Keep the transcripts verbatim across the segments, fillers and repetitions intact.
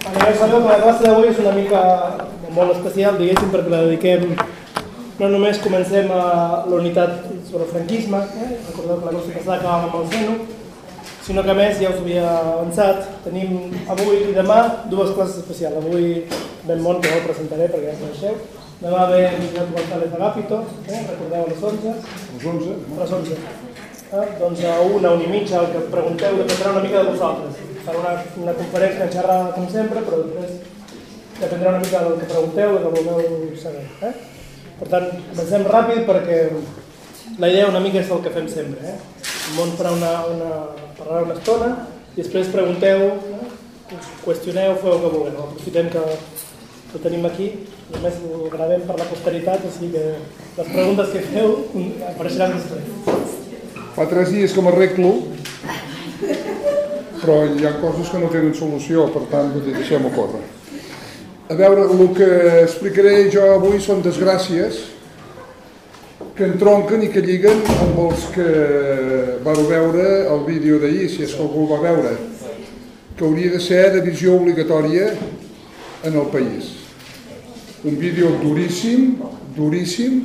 Ja sabeu que la classe d'avui és una mica molt especial, diguéssim, perquè la dediquem, no només comencem a la unitat sobre el franquisme, eh? Recordeu que la classe passada acabàvem amb el Zeno, sinó que a més, ja us havia avançat, tenim avui i demà dues classes especials. Avui Ben Mont, que no el presentaré perquè ja el coneixeu. Demà ve Miguel González Agapito, eh? Recordeu a les onze? A les onze? A les onze. Eh? Doncs a una, una i mitja, el que pregunteu dependrà una mica de vosaltres. Farà una, una conferència en xerrada com sempre, però després dependrà una mica del que pregunteu i del que voleu saber. Eh? Per tant, comencem ràpid perquè la idea una mica és el que fem sempre. Eh? El món farà una, una, parlarà una estona i després pregunteu, eh? Qüestioneu, feu el que vulgueu. Aprofitem que ho tenim aquí i a més ho gravem per la posteritat, així que les preguntes que feu apareixeran després. Fa tres dies que m'arreglo, però hi ha coses que no tenen solució, per tant, deixem-ho córrer. A veure, el que explicaré jo avui són desgràcies que entronquen i que lliguen amb els que vau veure el vídeo d'ahir, si és que algú el va veure, que hauria de ser de visió obligatòria en el país. Un vídeo duríssim, duríssim,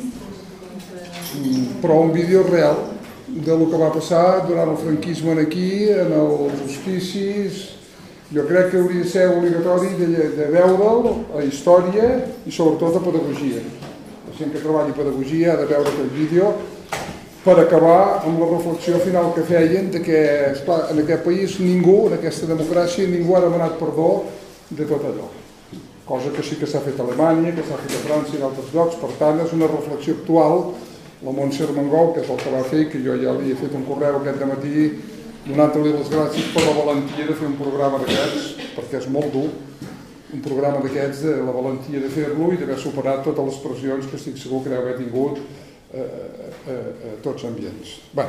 però un vídeo real del que va passar durant el franquisme aquí, en els hospicis. Jo crec que hauria de ser obligatori de, de veure'l a història i sobretot a pedagogia. La gent que treballi pedagogia ha de veure aquest vídeo per acabar amb la reflexió final que feien de que, esclar, en aquest país ningú, en aquesta democràcia, ningú ha demanat perdó de tot allò. Cosa que sí que s'ha fet a Alemanya, que s'ha fet a França i d'altres llocs. Per tant, és una reflexió actual. La Montse Armengol, que és el que va fer, que jo ja li he fet un correu aquest dematí donant-li les gràcies per la valentia de fer un programa d'aquests, perquè és molt dur, un programa d'aquests, de la valentia de fer-lo i d'haver superat totes les pressions que estic segur que deu haver tingut a eh, eh, tots ambients. Bé,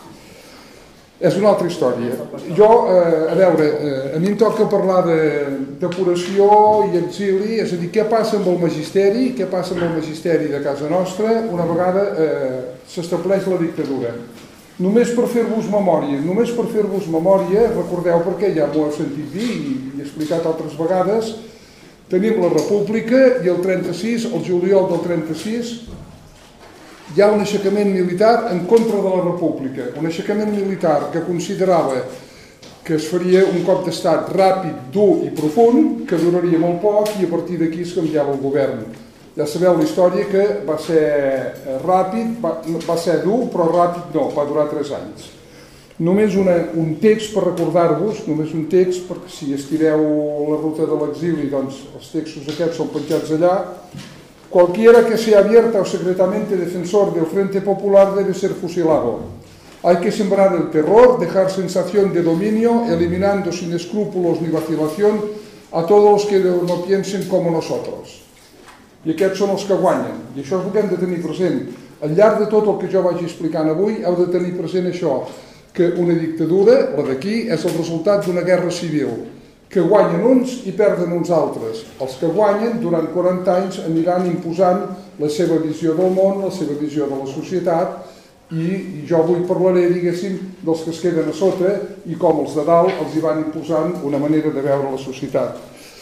és una altra història. Jo, eh, a veure, eh, a mi em toca parlar de depuració i exili, és a dir, què passa amb el magisteri, què passa amb el magisteri de casa nostra una vegada eh, s'estableix la dictadura. Només per fer-vos memòria, només per fer-vos memòria, recordeu perquè ja m'ho heu sentit dir i he explicat altres vegades, tenim la República i el trenta-sis, el juliol del trenta-sis, hi ha un aixecament militar en contra de la República, un aixecament militar que considerava que es faria un cop d'estat ràpid, dur i profund, que duraria molt poc i a partir d'aquí es canviava el govern. Ja sabeu la història que va ser ràpid, va, va ser dur, però ràpid no, va durar tres anys. Només una, un text per recordar-vos, només un text, perquè si estireu la ruta de l'exili, doncs els textos aquests són penjats allà. Cualquiera que sea abierta o secretamente defensor del Frente Popular debe ser fusilado. Hay que sembrar el terror, dejar sensación de dominio, eliminando sin escrúpulos ni vacilación a todos los que no piensen como nosotros. I aquests són els que guanyen, i això és el que hem de tenir present. Al llarg de tot el que jo vaig explicant avui, heu de tenir present això, que una dictadura, la d'aquí, és el resultat d'una guerra civil, que guanyen uns i perden uns altres. Els que guanyen, durant quaranta anys, aniran imposant la seva visió del món, la seva visió de la societat, i jo avui parlaré, diguéssim, dels que es queden a sota i com els de dalt els hi van imposant una manera de veure la societat.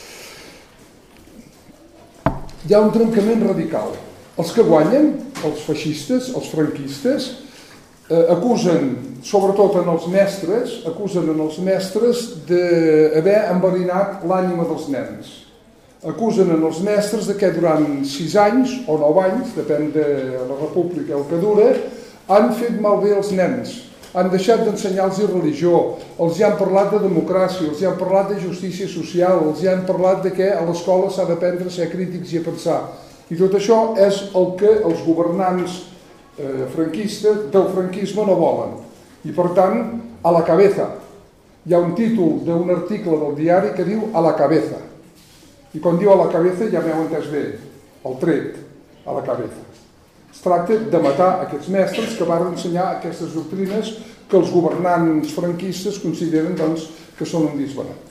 Hi ha un trencament radical. Els que guanyen, els feixistes, els franquistes, eh, acusen, sobretot en els mestres, acusen en els mestres d'haver enverinat l'ànima dels nens. Acusen en els mestres de que durant sis anys o nou anys, depèn de la república el que dura, han fet malbé els nens. Han deixat d'ensenyar-los religió, els hi han parlat de democràcia, els hi han parlat de justícia social, els hi han parlat de que a l'escola s'ha d'aprendre a ser crítics i a pensar. I tot això és el que els governants eh, franquistes del franquisme no volen. I per tant, a la cabeza. Hi ha un títol d'un article del diari que diu a la cabeza. I quan diu a la cabeza ja m'heu entès bé, el tret, a la cabeza. Es tracta de matar aquests mestres que van ensenyar aquestes doctrines que els governants franquistes consideren doncs, que són un disbarat.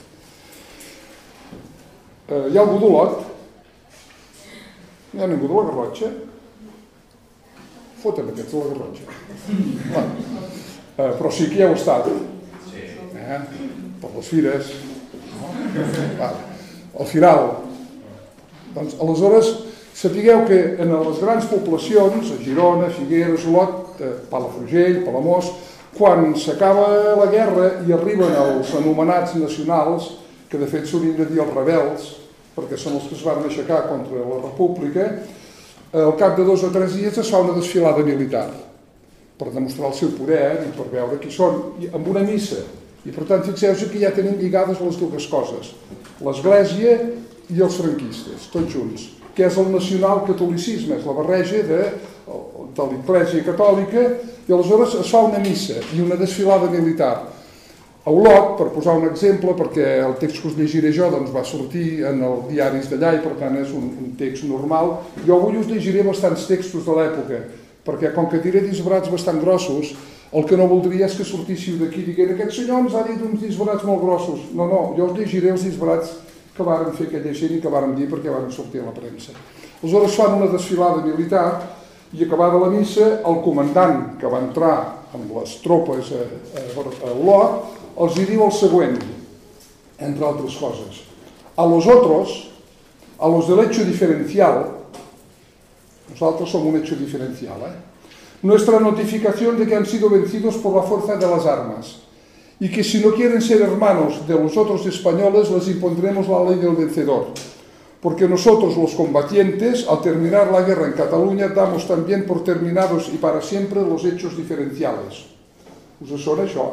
Eh, hi ha algú d'Olot? Hi ha ningú de la Garrotxa? Foten aquests de la Garrotxa. Bueno, eh, però sí que hi heu estat. Eh? Per les fires. Vale. al final. Doncs, aleshores, sapigueu que en les grans poblacions, a Girona, Figueres, Olot, Palafrugell, Palamós, quan s'acaba la guerra i arriben els anomenats nacionals, que de fet s'haurien de dir els rebels, perquè són els que es van aixecar contra la república, al cap de dos o tres dies es fa una desfilada militar per demostrar el seu poder i per veure qui són, amb una missa. I per tant, fixeu-vos que ja tenim lligades les dues coses, l'Església i els franquistes, tots junts, que és el nacional-catolicisme, és la barreja de, de l'Església catòlica, i aleshores es fa una missa i una desfilada militar. A Olot, per posar un exemple, perquè el text que us llegiré jo doncs, va sortir en els diaris d'allà i per tant és un, un text normal, jo avui us llegiré bastants textos de l'època, perquè com que diré disbarats bastant grossos, el que no voldria és que sortíssiu d'aquí dient aquest senyor ens ha dit uns disbarats molt grossos. No, no, jo us llegiré els disbarats que varen fer aquella gent i que varen dir perquè varen sortir a la premsa. Aleshores fan una desfilada militar i acabada la missa, el comandant que va entrar amb les tropes a, a, a Olot els hi diu el següent, entre altres coses. A los otros, a los del hecho diferencial, nosotros somos un hecho diferencial, ¿eh? Nuestra notificación de que han sido vencidos por la fuerza de las armas y que si no quieren ser hermanos de los otros españoles les impondremos la ley del vencedor. Porque nosotros, los combatientes, al terminar la guerra en Cataluña, damos también por terminados y para siempre los hechos diferenciales. Us sona això?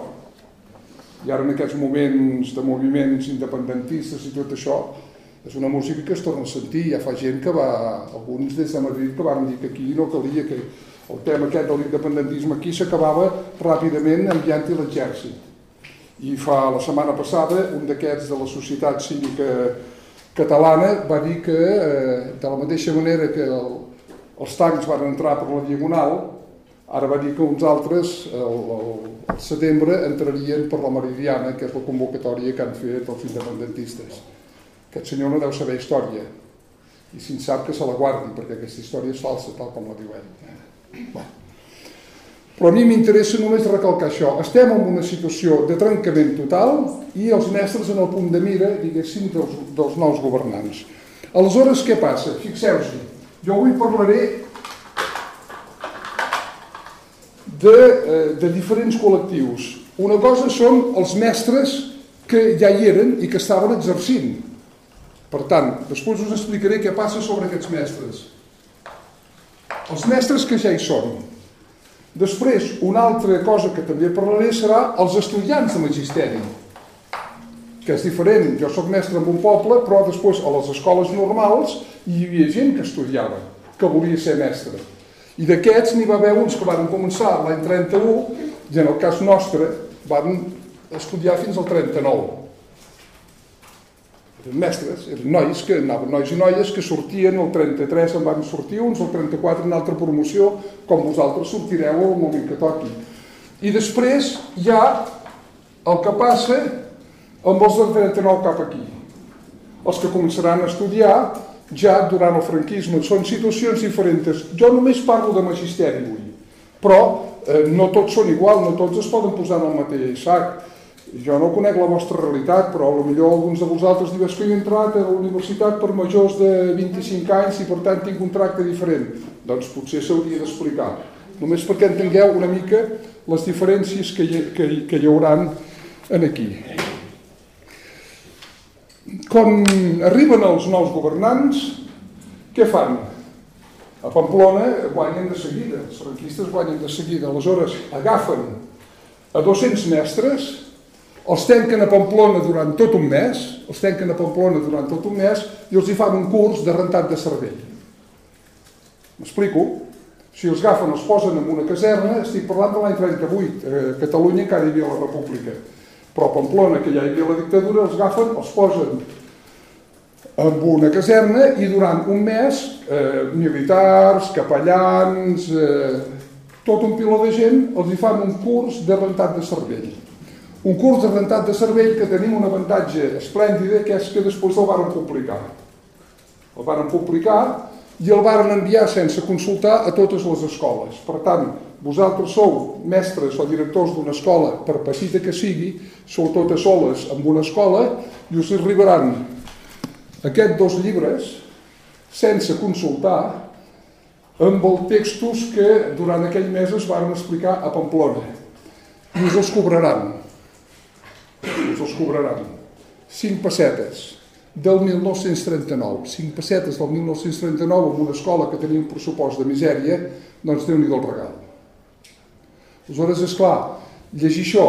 I ara en aquests moments de moviments independentistes i tot això, és una música que es torna a sentir. Ja fa gent que va, alguns des de Madrid, que van dir que aquí no calia, que el tema aquest de l'independentisme aquí s'acabava ràpidament enviant-hi l'exèrcit. I fa la setmana passada, un d'aquests de la Societat Cívica Catalana va dir que, de la mateixa manera que el, els tancs van entrar per la Diagonal, ara va dir que uns altres, al setembre, entrarien per la Meridiana, que és la convocatòria que han fet els independentistes. Aquest senyor no deu saber història, i si en sap que se la guardi, perquè aquesta història és falsa, tal com la diu ell. Bé. Però a mi m'interessa només recalcar això. Estem en una situació de trencament total i els mestres en el punt de mira, diguéssim, dels, dels nous governants. Aleshores, què passa? Fixeu-vos, jo avui parlaré de, de diferents col·lectius. Una cosa són els mestres que ja hi eren i que estaven exercint. Per tant, després us explicaré què passa sobre aquests mestres. Els mestres que ja hi són. Després, una altra cosa que també parlaré serà els estudiants de magisteri, que és diferent. Jo soc mestre en un poble, però després a les escoles normals hi havia gent que estudiava, que volia ser mestre. I d'aquests n'hi va haver uns que van començar l'any trenta-u i en el cas nostre van estudiar fins al trenta-nou. Eren mestres, eren nois, que anaven, nois i noies que sortien el trenta-tres, en van sortir uns, el trenta-quatre en altra promoció, com vosaltres sortireu al moment que toqui. I després hi ha el que passa amb els del trenta-nou cap aquí. Els que començaran a estudiar ja durant el franquisme. Són situacions diferents. Jo només parlo de magisteri avui, però eh, no tots són igual, no tots es poden posar en el mateix sac. Jo no conec la vostra realitat, però potser alguns de vosaltres diuen que he entrat a la universitat per majors de vint-i-cinc anys i per tant tinc un tracte diferent. Doncs potser s'hauria d'explicar, només perquè entengueu una mica les diferències que hi, que, que hi haurà aquí. Quan arriben els nous governants, què fan? A Pamplona guanyen de seguida, els franquistes guanyen de seguida. Aleshores agafen a dos-cents mestres, els tanquen a Pamplona durant tot un mes, els tanquen a Pamplona durant tot un mes i els hi fan un curs de rentat de cervell. M'explico? Si els agafen, els posen en una caserna, estic parlant de l'any trenta-vuit, a Catalunya encara hi havia la República, però a Pamplona, que ja hi havia la dictadura, els agafen, els posen en una caserna i durant un mes eh, militars, capellans, eh, tot un piló de gent, els hi fan un curs de rentat de cervell. Un curs de rentat de cervell que tenim un avantatge esplèndid, que és que després el varen publicar. El varen publicar i el varen enviar sense consultar a totes les escoles. Per tant, vosaltres sou mestres o directors d'una escola, per petita que sigui, sou totes soles en una escola i us arribaran aquests dos llibres sense consultar amb els textos que durant aquell mes es van explicar a Pamplona. I us els cobraran. Us els cobraran. Cinc pessetes del mil nou-cents trenta-nou. Cinc pessetes del mil nou-cents trenta-nou en una escola que tenia un pressupost de misèria, doncs Déu-n'hi-do el regal. Aleshores, esclar, llegir això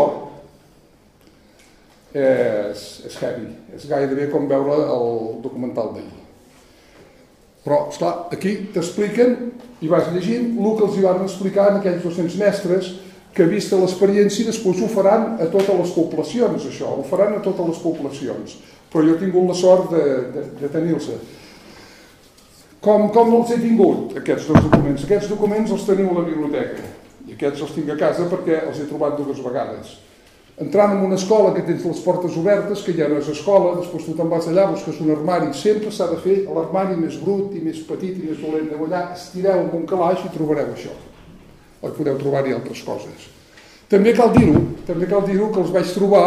és, és heavy. És gairebé com veure el documental d'ahir. Però, esclar, aquí t'expliquen i vas llegint el que els hi van explicar en aquells dos-cents mestres que, vista l'experiència, després ho faran a totes les poblacions, això, ho faran a totes les poblacions. Però jo he tingut la sort de, de, de tenir-los. Com, com els he tingut, aquests dos documents? Aquests documents els teniu a la biblioteca i aquests els tinc a casa perquè els he trobat dues vegades. Entrant en una escola que tens les portes obertes, que ja no és escola, després tu te'n vas allà, busques un armari, sempre s'ha de fer l'armari més brut i més petit i més dolent. Allà estireu amb un calaix i trobareu això. O podeu trobar-hi altres coses. També cal dir-ho, també cal dir-ho que els vaig trobar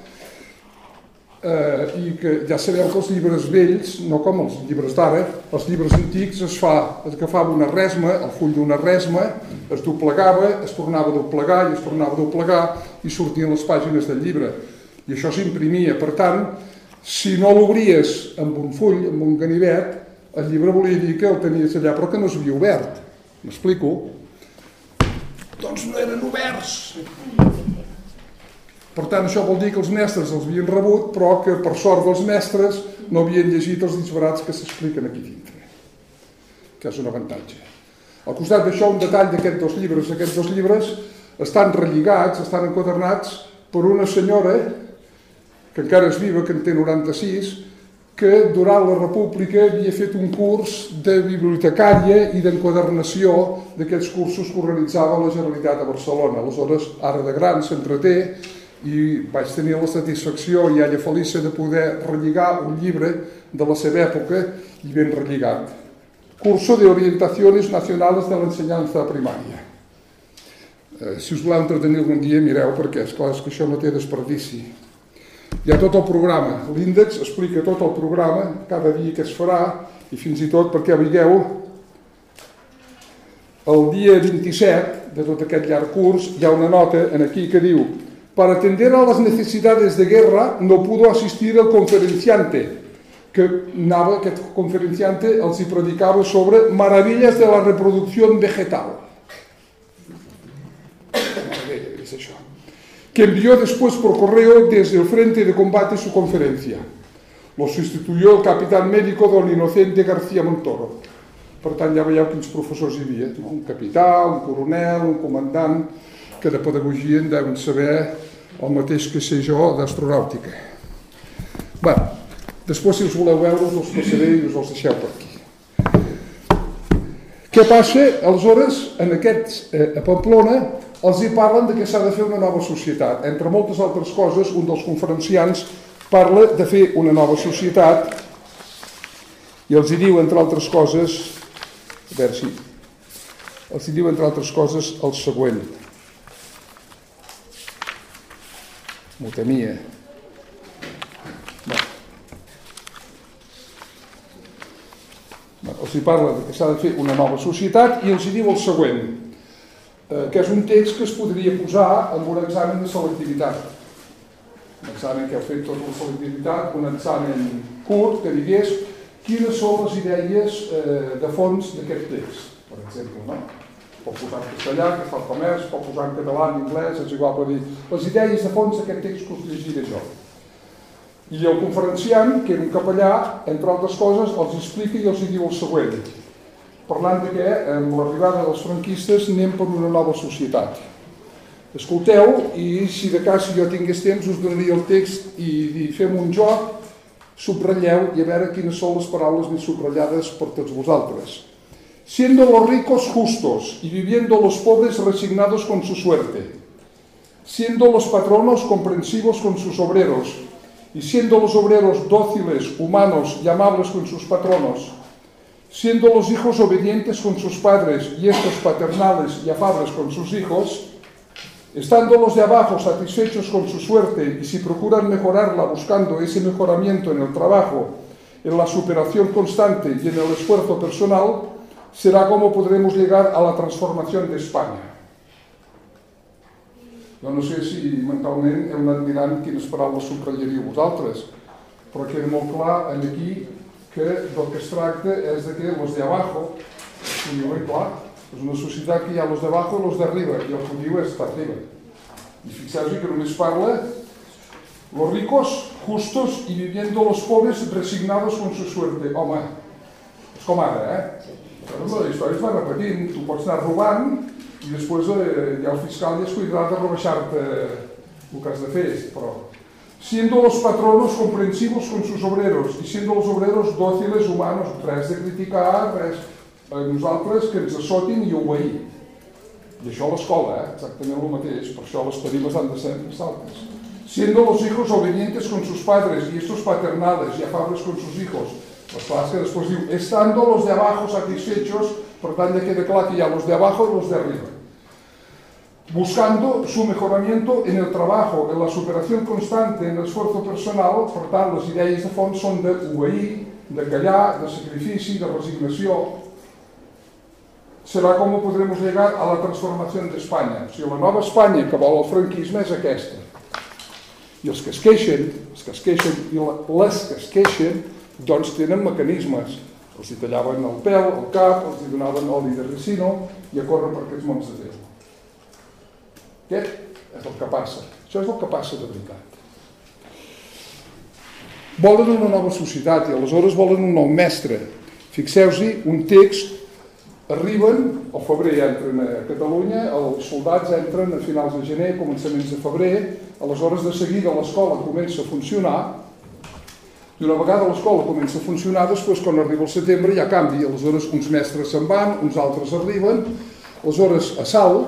eh, i que ja sabeu que els llibres vells, no com els llibres d'ara, els llibres antics es fa, es agafava una resma, el full d'una resma, es doblegava, es tornava a doblegar i es tornava a doblegar i sortien les pàgines del llibre. I això s'imprimia. Per tant, si no l'obries amb un full, amb un ganivet, el llibre volia dir que el tenies allà però que no s'havia obert. M'explico? Doncs no eren oberts. Per tant, això vol dir que els mestres els havien rebut, però que per sort dels mestres no havien llegit els disbarats que s'expliquen aquí dintre. Que és un avantatge. Al costat d'això, un detall d'aquests dos llibres. Aquests dos llibres estan relligats, estan enquadernats per una senyora que encara és viva, que en té noranta-sis, que durant la República havia fet un curs de bibliotecària i d'enquadernació d'aquests cursos que organitzava la Generalitat de Barcelona. Aleshores, ara de gran, s'entreté i vaig tenir la satisfacció i ella feliça de poder relligar un llibre de la seva època i ben relligat. Curso de Orientaciones Nacionales de l'Ensenyança Primària. Eh, si us voleu entretenir algun dia, mireu, perquè és clar que això no té desperdici. Hi ha tot el programa. L'índex explica tot el programa, cada dia que es farà, i fins i tot, perquè veieu, el dia vint-i-set de tot aquest llarg curs hi ha una nota en aquí que diu: para atender a las necesidades de guerra no pudo asistir el conferenciante, que anava, aquest conferenciante els hi predicava sobre maravillas de la reproducción vegetal. Maravilla, és això. Que envió después por correo desde el frente de combate su conferencia. Lo sustituyó el capitán médico don Inocente García Montoro. Per tant, ja veieu quins professors hi havia. Un capità, un coronel, un comandant, que de pedagogia en deuen saber el mateix que sé jo d'astronàutica. Bé, després, si us voleu veure, us els passaré i us els deixeu per aquí. Què passa? Aleshores, en aquests, eh, a Pamplona, els hi parlen de que s'ha de fer una nova societat. Entre moltes altres coses, un dels conferenciants parla de fer una nova societat i els hi diu, entre altres coses, a veure si, els hi diu, entre altres coses, el següent. M'ho temia. Bé. Bé, els hi parla de que s'ha de fer una nova societat i els hi diu el següent, que és un text que es podria posar en un examen de selectivitat. Un examen que heu fet tota la selectivitat, un examen curt que digués quines són les idees eh, de fons d'aquest text, per exemple. No? Pot posar en castellà, que fa el comerç, pot posar en català, en anglès, és igual per dir les idees de fons d'aquest text que us llegiré jo. I el conferenciant, que era un capellà, entre altres coses, els explica i els diu el següent, parlant de que amb l'arribada dels franquistes anem per una nova societat. Escolteu, i si de cas si jo tingués temps us donaria el text i fem un joc, subratlleu i a veure quines són les paraules més subratllades per tots vosaltres. Siendo los ricos justos y viviendo los pobres resignados con su suerte. Siendo los patronos comprensivos con sus obreros y siendo los obreros dóciles, humanos y amables con sus patronos. Siendo los hijos obedientes con sus padres y estos paternales y afables con sus hijos, estando los de abajo satisfechos con su suerte y si procuran mejorarla buscando ese mejoramiento en el trabajo en la superación constante y en el esfuerzo personal, será como podremos llegar a la transformación de España. Jo no sé si mentalment heu anat mirant quines paraules subratllaríeu vosaltres, però queda molt clar aquí que del que es tracta és de que los de abajo, i diu, clar, és una societat que hi ha los de abajo i los de arriba, i el que diu és estar arriba. I fixeu-vos que només parla los ricos, justos y viviendo los pobres resignados con su suerte. Home, és com ara, eh? Però la història es va repetint, tu pots anar robant i després eh, ja el fiscal ja es cuidarà de rebaixar-te el que has de fer, però siendo los patronos comprensivos con sus obreros y siendo los obreros dóciles humanos, res de criticar, res, a nosaltres que ens assotin i obeir. I això a l'escola, eh? Exactament el mateix, per això les tarifes han de ser altes. Siendo los hijos obedientes con sus padres y estos paternales y afables con sus hijos. Pues clar, que després diu, estando los de abajo satisfechos, per tant ja queda clar que hi ha los de abajo y los de arriba. Buscando su mejoramiento en el trabajo, en la superación constante, en el esfuerzo personal, per tant, les idees de fons són d'obeir, de callar, de sacrifici, de resignació. Serà com podremos llegar a la transformació d'Espanya. O sigui, la nova Espanya que vol el franquisme és aquesta. I els que es queixen, els que es queixen i les que es queixen, doncs tenen mecanismes. Els hi tallaven el pèl, el cap, els hi donaven oli de ricino i a córrer per aquests mons de Déu. Aquest és el que passa. Això és el que passa de veritat. Volen una nova societat i aleshores volen un nou mestre. Fixeu-vos-hi, un text, arriben, al febrer entren a Catalunya, els soldats entren a finals de gener, començaments de febrer, aleshores de seguida l'escola comença a funcionar, i una vegada l'escola comença a funcionar, després quan arriba el setembre hi ha canvi, aleshores uns mestres se'n van, uns altres arriben, aleshores a Salt,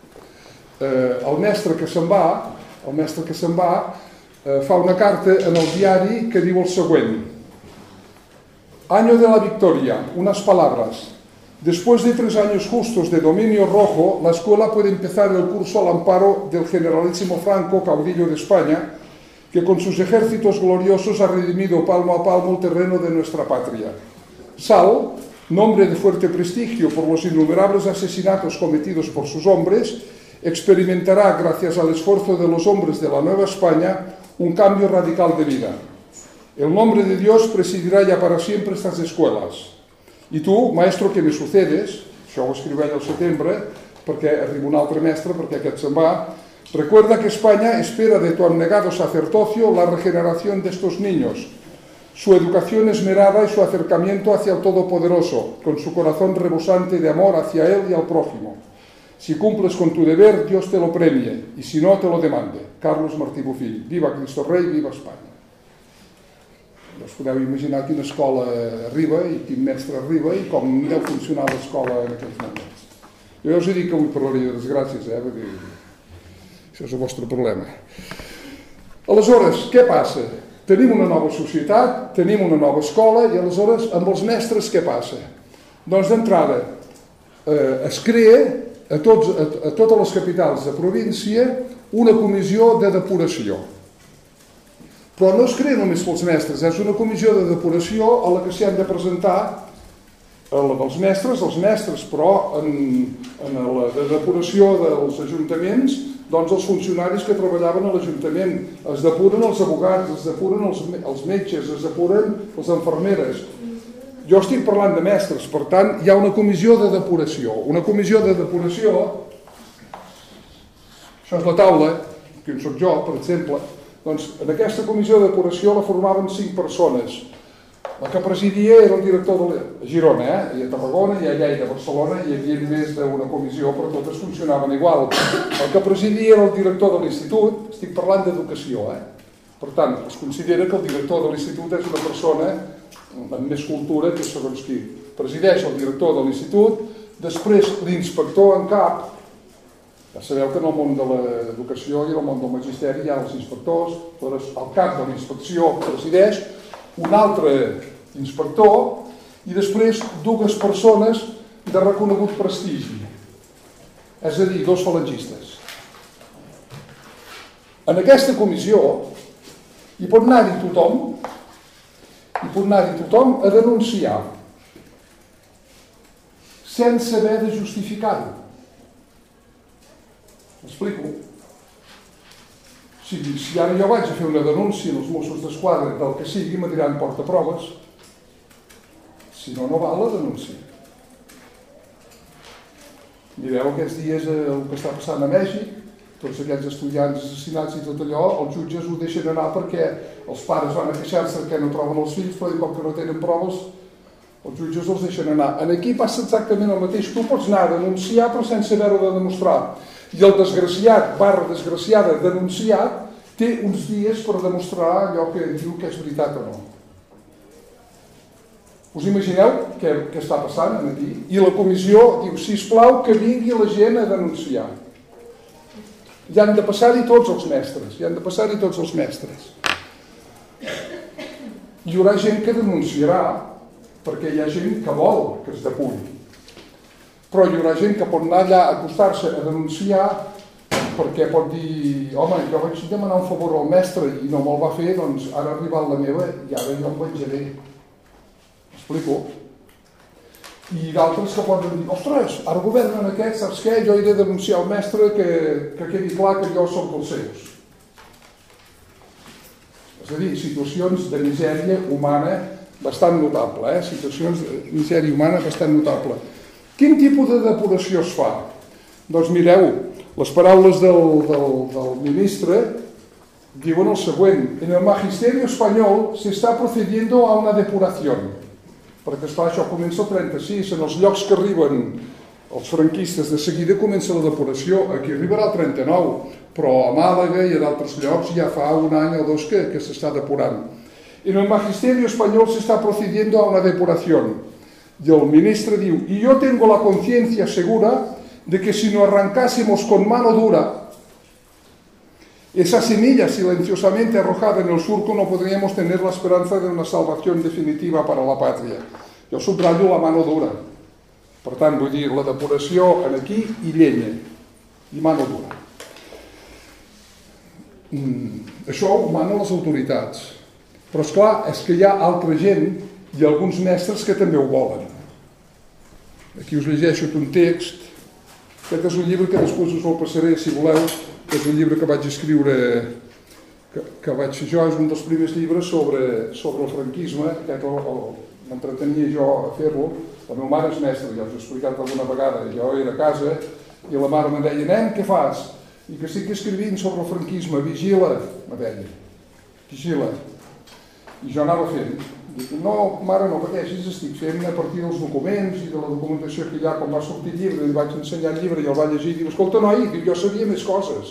eh, el mestre que se'n va, el mestre que se'n va, eh, fa una carta en el diari que diu el següent: Año de la victoria, unas palabras. Después de tres años justos de dominio rojo, la escuela puede empezar el curso al amparo del generalísimo Franco, caudillo de España, que con sus ejércitos gloriosos ha redimido palmo a palmo el terreno de nuestra patria. Sal, nombre de fuerte prestigio por los innumerables asesinatos cometidos por sus hombres, experimentará, gracias al esfuerzo de los hombres de la Nueva España, un cambio radical de vida. El nombre de Dios presidirá ya para siempre estas escuelas. I tu, maestro que me sucedes, això ho escriu ell al setembre, perquè arriba un altre mestre, perquè aquest se'n va, recuerda que España espera de tu abnegado sacerdocio la regeneración de estos niños, su educación esmerada y su acercamiento hacia el Todopoderoso, con su corazón rebosante de amor hacia Él y al prójimo. Si cumples con tu deber, Dios te lo premie, y si no, te lo demande. Carlos Martí Bofill. Viva Cristo Rei, viva Espanya. Us podeu imaginar quina escola arriba i quin mestre arriba i com deu funcionar l'escola en aquells moments. Jo ja us he dit que avui parlaria de desgràcies, eh? Perquè això és el vostre problema. Aleshores, què passa? Tenim una nova societat, tenim una nova escola i aleshores amb els mestres què passa? Doncs d'entrada eh, es crea a, tots, a, a totes les capitals de província una comissió de depuració. Però no es crea només pels mestres, és una comissió de depuració a la que s'hi han de presentar a la dels mestres, els mestres, però en, en la de depuració dels ajuntaments, doncs els funcionaris que treballaven a l'Ajuntament, es depuren els abogats, es depuren els, els metges, es depuren les infermeres. Jo estic parlant de mestres, per tant, hi ha una comissió de depuració. Una comissió de depuració, això és la taula, que en soc jo, per exemple. Doncs en aquesta comissió de depuració la formaven cinc persones. La que presidia era el director de a Girona, eh? I a Tarragona, i a Lleida, a Barcelona, hi havia més d'una comissió, però totes funcionaven igual. El que presidia era el director de l'institut, estic parlant d'educació, eh? Per tant, es considera que el director de l'institut és una persona amb més cultura que segons qui. Presideix el director de l'institut, després l'inspector en cap. Ja sabeu que en el món de l'educació i en el món del magisteri hi ha els inspectors, el cap de la inspecció presideix, un altre inspector i després dues persones de reconegut prestigi, és a dir, dos falangistes. En aquesta comissió hi pot anar-hi tothom i pot anar-hi tothom a denunciar sense haver de justificar-ho. M'explico? Si, si ara jo vaig a fer una denúncia als Mossos d'Esquadra del que sigui, me diran portaproves. Si no, no val la denúncia. Mireu aquests dies el que està passant a Mèxic, tots aquests estudiants assassinats i tot allò, els jutges ho deixen anar perquè els pares van a queixar-se que no troben els fills, però com que no tenen proves, els jutges els deixen anar. En aquí passa exactament el mateix. Tu pots anar a denunciar però sense haver-ho de demostrar. I el desgraciat, barra desgraciada, denunciat, té uns dies per demostrar allò que diu que és veritat o no. Us imagineu què, què està passant aquí? I la comissió diu, sisplau, que vingui la gent a denunciar. Hi han de passar-hi tots els mestres, hi han de passar-hi tots els mestres. Hi haurà gent que denunciarà, perquè hi ha gent que vol que es depuri. Però hi haurà gent que pot anar allà a acostar-se a denunciar perquè pot dir, home, jo vaig demanar un favor al mestre i no me'l va fer, doncs ara ha arribat la meva i ara jo em venjaré. M'explico? I d'altres que poden dir, ostres, ara governen aquests, saps què? Jo he de denunciar al mestre que, que quedi clar que jo soc dels seus. És a dir, situacions de misèria humana bastant notable, eh? Situacions de misèria humana bastant notable. Quin tipus de depuració es fa? Doncs mireu, les paraules del, del, del ministre diuen el següent: en el magisterio español se está procediendo a una depuración. Perquè, esclar, això comença el trenta-sis, en els llocs que arriben els franquistes de seguida comença la depuració, aquí arribarà el trenta-nou, però a Màlaga i a d'altres llocs ja fa un any o dos que, que s'està depurant. En el magisterio español se está procediendo a una depuración. Y el ministro diu, y yo tengo la conciencia segura de que si no arrancásemos con mano dura esa semilla silenciosamente arrojada en el surco, no podríamos tener la esperanza de una salvación definitiva para la patria. Jo subratllo la mano dura. Per tant, vull dir, la depuració en aquí i llenya. I mano dura. Mm, això ho manen les autoritats. Però, esclar, és que hi ha altra gent i alguns mestres que també ho volen. Aquí us llegeixo un text. Aquest és un llibre que després us el passaré, si voleu, que és un llibre que vaig escriure, que, que vaig fer jo, és un dels primers llibres sobre, sobre el franquisme, aquest m'entretenia jo a fer-lo. La meva mare és mestra, ja us he explicat alguna vegada, jo era a casa i la mare me deia, nen, què fas? I que estic escrivint sobre el franquisme, vigila, me deia, vigila. I jo anava fent. Dic, no, mare, no pateixis, estic fent a partir dels documents i de la documentació que hi ha, quan va sortir el llibre, li vaig ensenyar el llibre i el va llegir, i diu, escolta, noi, diu, jo sabia més coses.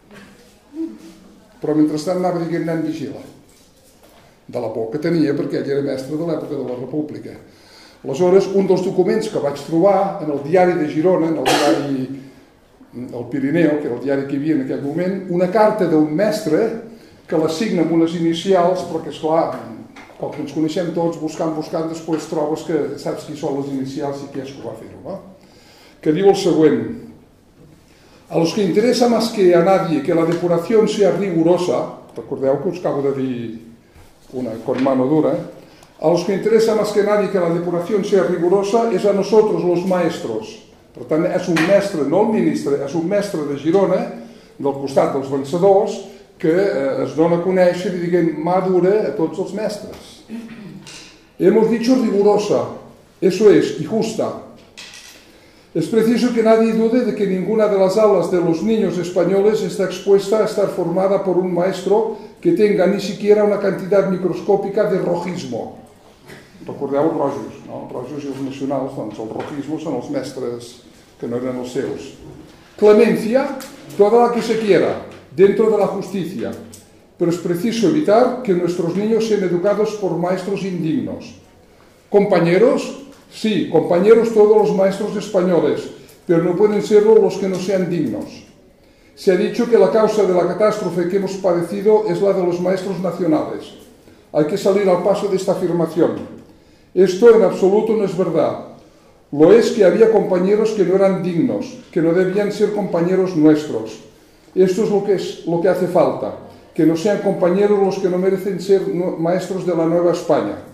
Però mentrestant anava dient, nen, vigila. De la por que tenia, perquè ell era mestre de l'època de la República. Aleshores, un dels documents que vaig trobar en el diari de Girona, en el diari El Pirineu, que era el diari que hi havia en aquell moment, una carta d'un mestre que la signa amb unes inicials, perquè, esclar, com que ens coneixem tots, buscant, buscant, després trobes que saps qui són les inicials i qui és que va fer-ho, no? Que diu el següent: a los que interesa más que a nadie que la depuración sea rigurosa, recordeu que us acabo de dir una con mano dura, a los que interesa más que nadie que la depuración sea rigurosa es a nosotros los maestros. Per tant, és un mestre, no el ministre, és un mestre de Girona, del costat dels vencedors, que eh, es dona a conèixer i diguen mà dura a tots els mestres. Hemos dicho rigurosa, eso es, y justa. Es preciso que nadie dude de que ninguna de las aulas de los niños españoles está expuesta a estar formada por un maestro que tenga ni siquiera una cantidad microscópica de rojismo. Recordeu els rojos, no? Els rojos i els nacionals, doncs els rojismos són els mestres que no eren els seus. Clemencia, toda la que se quiera, dentro de la justicia, pero es preciso evitar que nuestros niños sean educados por maestros indignos. Compañeros, sí, compañeros todos los maestros españoles, pero no pueden serlo los que no sean dignos. Se ha dicho que la causa de la catástrofe que hemos padecido es la de los maestros nacionales. Hay que salir al paso de esta afirmación. Esto en absoluto no es verdad. Lo es que había compañeros que no eran dignos, que no debían ser compañeros nuestros. Esto es lo que, es, lo que hace falta, que no sean compañeros los que no merecen ser maestros de la Nueva España.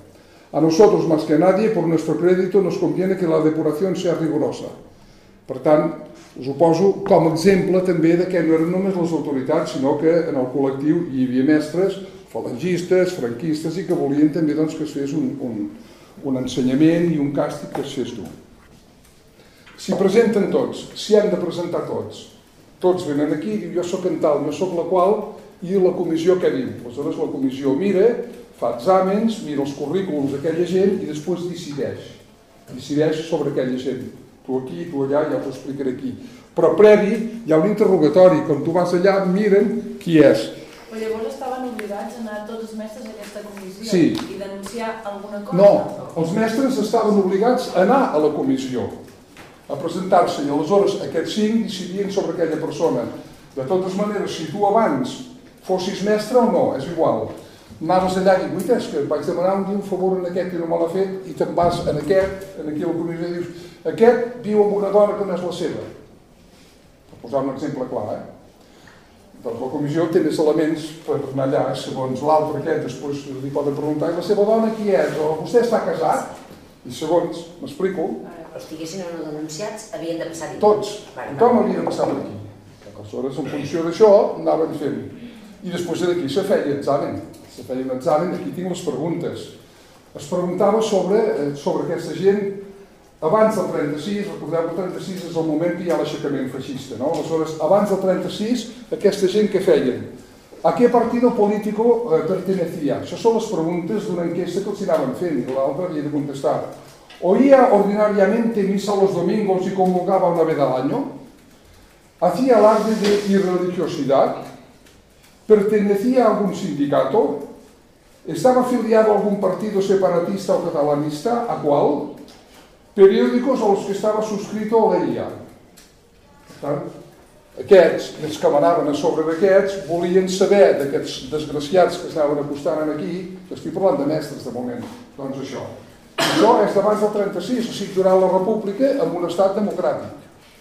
A nosotros, más que a nadie, por nuestro crédito, nos conviene que la depuración sea rigurosa. Per tant, us ho poso com a exemple també de que no eren només les autoritats, sinó que en el col·lectiu hi havia mestres, falangistes, franquistes, i que volien també doncs, que es fes un, un, un ensenyament i un càstig que es fes dur. S'hi presenten tots, s'hi han de presentar tots. Tots venen aquí i diuen jo soc en tal, jo soc la qual, i la comissió què diu? Aleshores la comissió mira, fa exàmens, mira els currículums d'aquella gent i després decideix. Decideix sobre aquella gent. Tu aquí, tu allà, ja t'ho explicaré aquí. Però previ hi ha un interrogatori. Quan tu vas allà, miren qui és. Però llavors estaven obligats a anar tots els mestres a aquesta comissió sí. i denunciar alguna cosa? No, els mestres estaven obligats a anar a la comissió, a presentar-se, i aleshores aquests cinc decidien sobre aquella persona. De totes maneres, si tu abans fossis mestre o no, és igual. Anaves allà i dius, és que vaig demanar un dia un favor en aquest que no me l'ha fet, i te'n vas en aquest, en aquí a la comissió, i dius, aquest viu amb una dona que no és la seva. Per posar un exemple clar, eh? Doncs la comissió té més elements per anar allà, segons l'altre aquest, després li poden preguntar, i la seva dona qui és? O vostè està casat? I segons, m'explico. Però estiguessin o no denunciats, havien de passar-hi. Tots, tothom havia de passar per aquí. Aleshores, en funció d'això, anaven fent. I després d'aquí se feia examen. Se feia un examen, aquí tinc les preguntes. Es preguntava sobre, sobre aquesta gent abans del trenta-sis, recordeu que el trenta-sis és el moment que hi ha l'aixecament feixista, no? Aleshores, abans del trenta-sis, aquesta gent què feien? ¿A qué partido político eh, pertenecía? Això són les preguntes d'una enquesta que els anaven fent, i l'altre havia de contestar. ¿Oía ordinariamente misa los domingos y comulgaba una vez al año? ¿Hacía alarde de irreligiosidad? ¿Pertenecía a algún sindicato? ¿Estaba afiliado a algún partido separatista o catalanista? ¿A cuál? Periòdicos a los que estava suscrito o leia. Per tant, aquests, els que manaven a sobre d'aquests, volien saber d'aquests desgraciats que estaven acostant aquí, que estic parlant de mestres de moment, doncs això. Això és d'abans del trenta-sis, o sigui, durant la República, en un estat democràtic.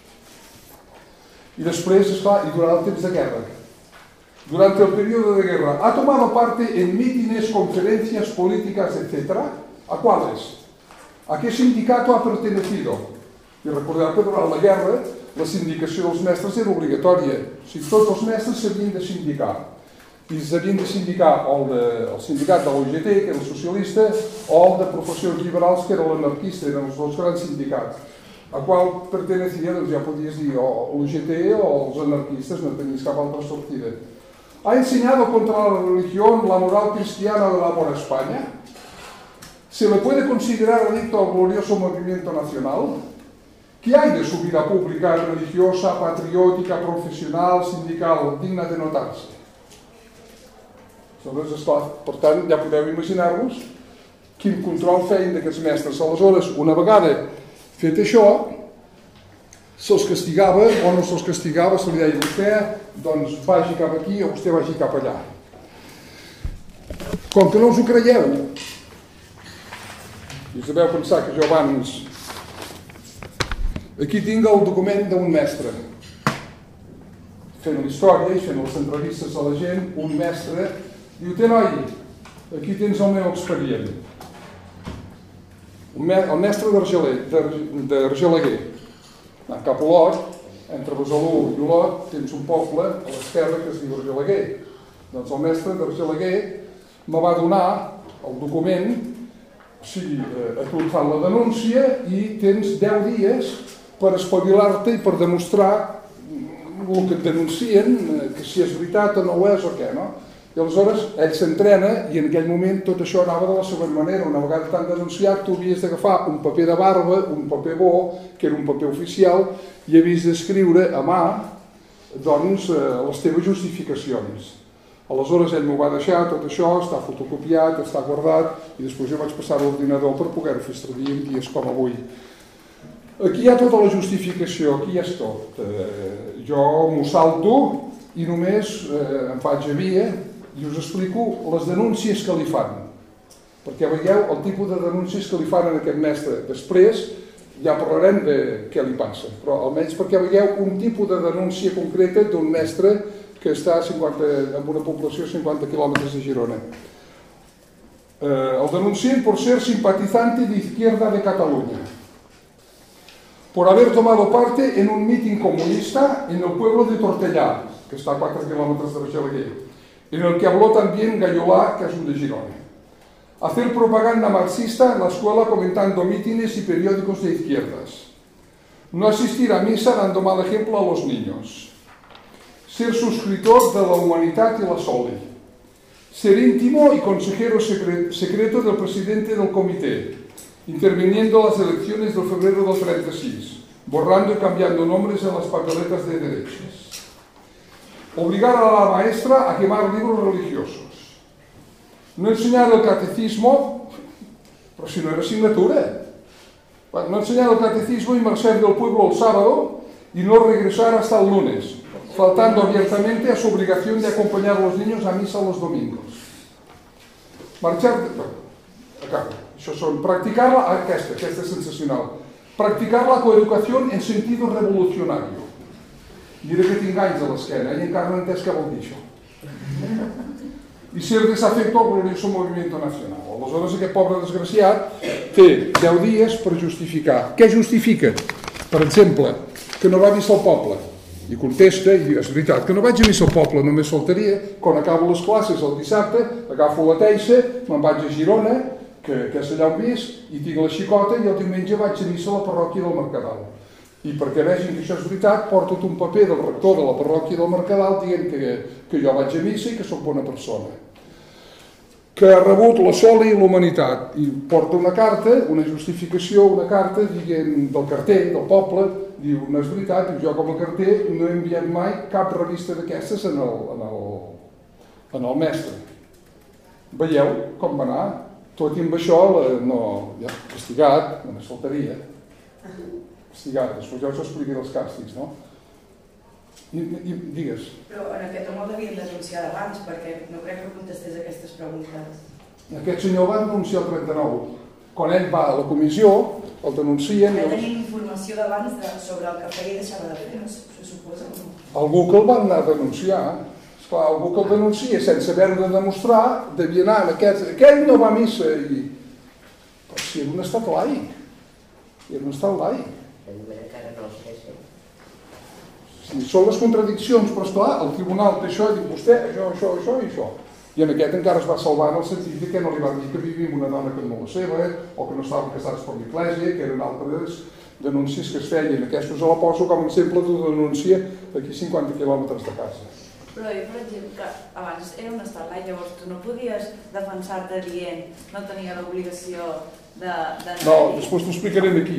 I després, esclar, i durant el temps de guerra. Durante el periodo de guerra, ¿ha tomado parte en mítines, conferencias políticas, etcétera? ¿A cuáles? ¿A qué sindicato ha pertenecido? I recordeu que durant la guerra la sindicació dels mestres era obligatòria. O sigui, tots els mestres s'havien de sindicar. I s'havien de sindicar o el, de, el sindicat de l'O I G T, que era el socialista, o el de professions liberals, que era l'anarquista, eren els dos grans sindicats. A qual pertenecía, doncs ja podies dir o l'O I G T o els anarquistes, no tenies cap altra sortida. ¿Ha enseñado contra la religión, la moral cristiana del amor a España? ¿Se le puede considerar adicto al glorioso movimiento nacional? ¿Qué hay de su vida pública, religiosa, patriótica, profesional, sindical, digna de notarse? Aleshores, esclar, per tant, ja podeu imaginar-vos quin control feien d'aquests mestres. Aleshores, una vegada fet això, se'ls castigava o no se'ls castigava, se li deia vostè, doncs vagi cap aquí o vostè vagi cap allà. Com que no us ho creieu, i us deveu pensar que jo abans... Aquí tinc el document d'un mestre. Fent la història i fent les entrevistes a la gent, un mestre diu, té noi, aquí tens el meu expedient. El mestre d'Argelaguer. Cap a Olot, entre Besalú i Olot, tens un poble a l'esquerra que es diu Argelaguer. Doncs el mestre d'Argelaguer me va donar el document, o sigui, a tu et fan la denúncia i tens deu dies per espavilar-te i per demostrar el que et denuncien, que si és veritat o no ho és o què, no? I aleshores ell s'entrena i en aquell moment tot això anava de la següent manera. Una vegada t'han denunciat, tu havies d'agafar un paper de barba, un paper bo, que era un paper oficial, i havies d'escriure a mà, doncs, les teves justificacions. Aleshores ell m'ho va deixar, tot això, està fotocopiat, està guardat, i després jo vaig passar a l'ordinador per poder-ho fer servir en dies com avui. Aquí hi ha tota la justificació, aquí hi és tot. Eh, jo m'ho salto i només eh, em faig a via i us explico les denúncies que li fan. Perquè veieu el tipus de denúncies que li fan a aquest mestre. Després ja parlarem de què li passa, però almenys perquè veieu un tipus de denúncia concreta d'un mestre que està a cinquanta, en una població a cinquanta quilòmetres de Girona. Eh, el denuncien por ser simpatizante de Izquierda de Cataluña, por haber tomado parte en un mitin comunista en el pueblo de Tortellà, que está a cuatro kilómetros de Argelaguer, en el que habló también Gallolà, que es un de Girona. Hacer propaganda marxista en la escuela comentando mítines y periódicos de izquierdas. No asistir a misa dando mal ejemplo a los niños. Ser suscriptor de la Humanidad y la Soli. Ser íntimo y consejero secreto del presidente del comité, interviniendo en las elecciones de febrero del treinta y seis, borrando y cambiando nombres en las papeletas de derechos. Obligar a la maestra a quemar libros religiosos. No enseñar el catecismo, pero si no era asignatura. No enseñar el catecismo y marchar del pueblo el sábado y no regresar hasta el lunes, faltando abiertamente a su obligación de acompañar a los niños a misa los domingos. Marxar... De... Bueno, acabo. Això són... Practicar la... Aquesta, aquesta és sensacional. Practicar la coeducació en sentido revolucionario. Mira que tinc anys a l'esquena i encara no he entès què vol dir això. I ser desafecto al glorioso movimiento nacional. Aleshores aquest pobre desgraciat té deu dies per justificar. Què justifica? Per exemple, que no va a missa al poble. I contesta, i és veritat, que no vaig a missa al poble, només faltaria, quan acabo les classes el dissabte, agafo la teixa, me'n vaig a Girona, que, que és allà on visc, i tinc la xicota, i el diumenge vaig a missa a la parròquia del Mercadal. I perquè vegin que això és veritat, porto un paper del rector de la parròquia del Mercadal dient que, que jo vaig a missa i que sóc bona persona. Que ha rebut la Soli i l'Humanitat. I porta una carta, una justificació, una carta dient del carter, del poble, diu, no és veritat, jo com a carter no he enviat mai cap revista d'aquestes en el, en el, en el mestre. Veieu com va anar? Tot i amb això, la, no, ja, castigat, només faltaria. Castigat, després ja us explicaré els càstigs, no? I, i, digues. Però en aquest home l'havien denunciat abans, perquè no crec que contestés aquestes preguntes. Aquest senyor va denunciar el trenta-nou. Quan ell va a la comissió, el denuncien... Ja tenim informació d'abans de, sobre el que feia i deixava de fer, no se suposa o no? Algú que el va anar a denunciar, esclar, algú que el denuncia sense haver-ho de demostrar, devia anar en aquest... Aquell no va a missa i... Però si era un estat laic. Era un estat laic. Encara no ho sé, sí. Sí, són les contradiccions, però esclar, el tribunal té això i diu vostè, això, això, això i això. I en aquest encara es va salvar en el sentit que no li van dir que vivia amb una dona que no la seva, o que no estaven casats per l'Església, que eren altres denúncies que es feien. Aquests la poso com a exemple d'una denúncia aquí a cinquanta quilòmetres de casa. Però jo, per exemple, que abans era un estat laic, llavors tu no podies defensar-te dient no tenia l'obligació de... de no, després t'ho explicarem aquí.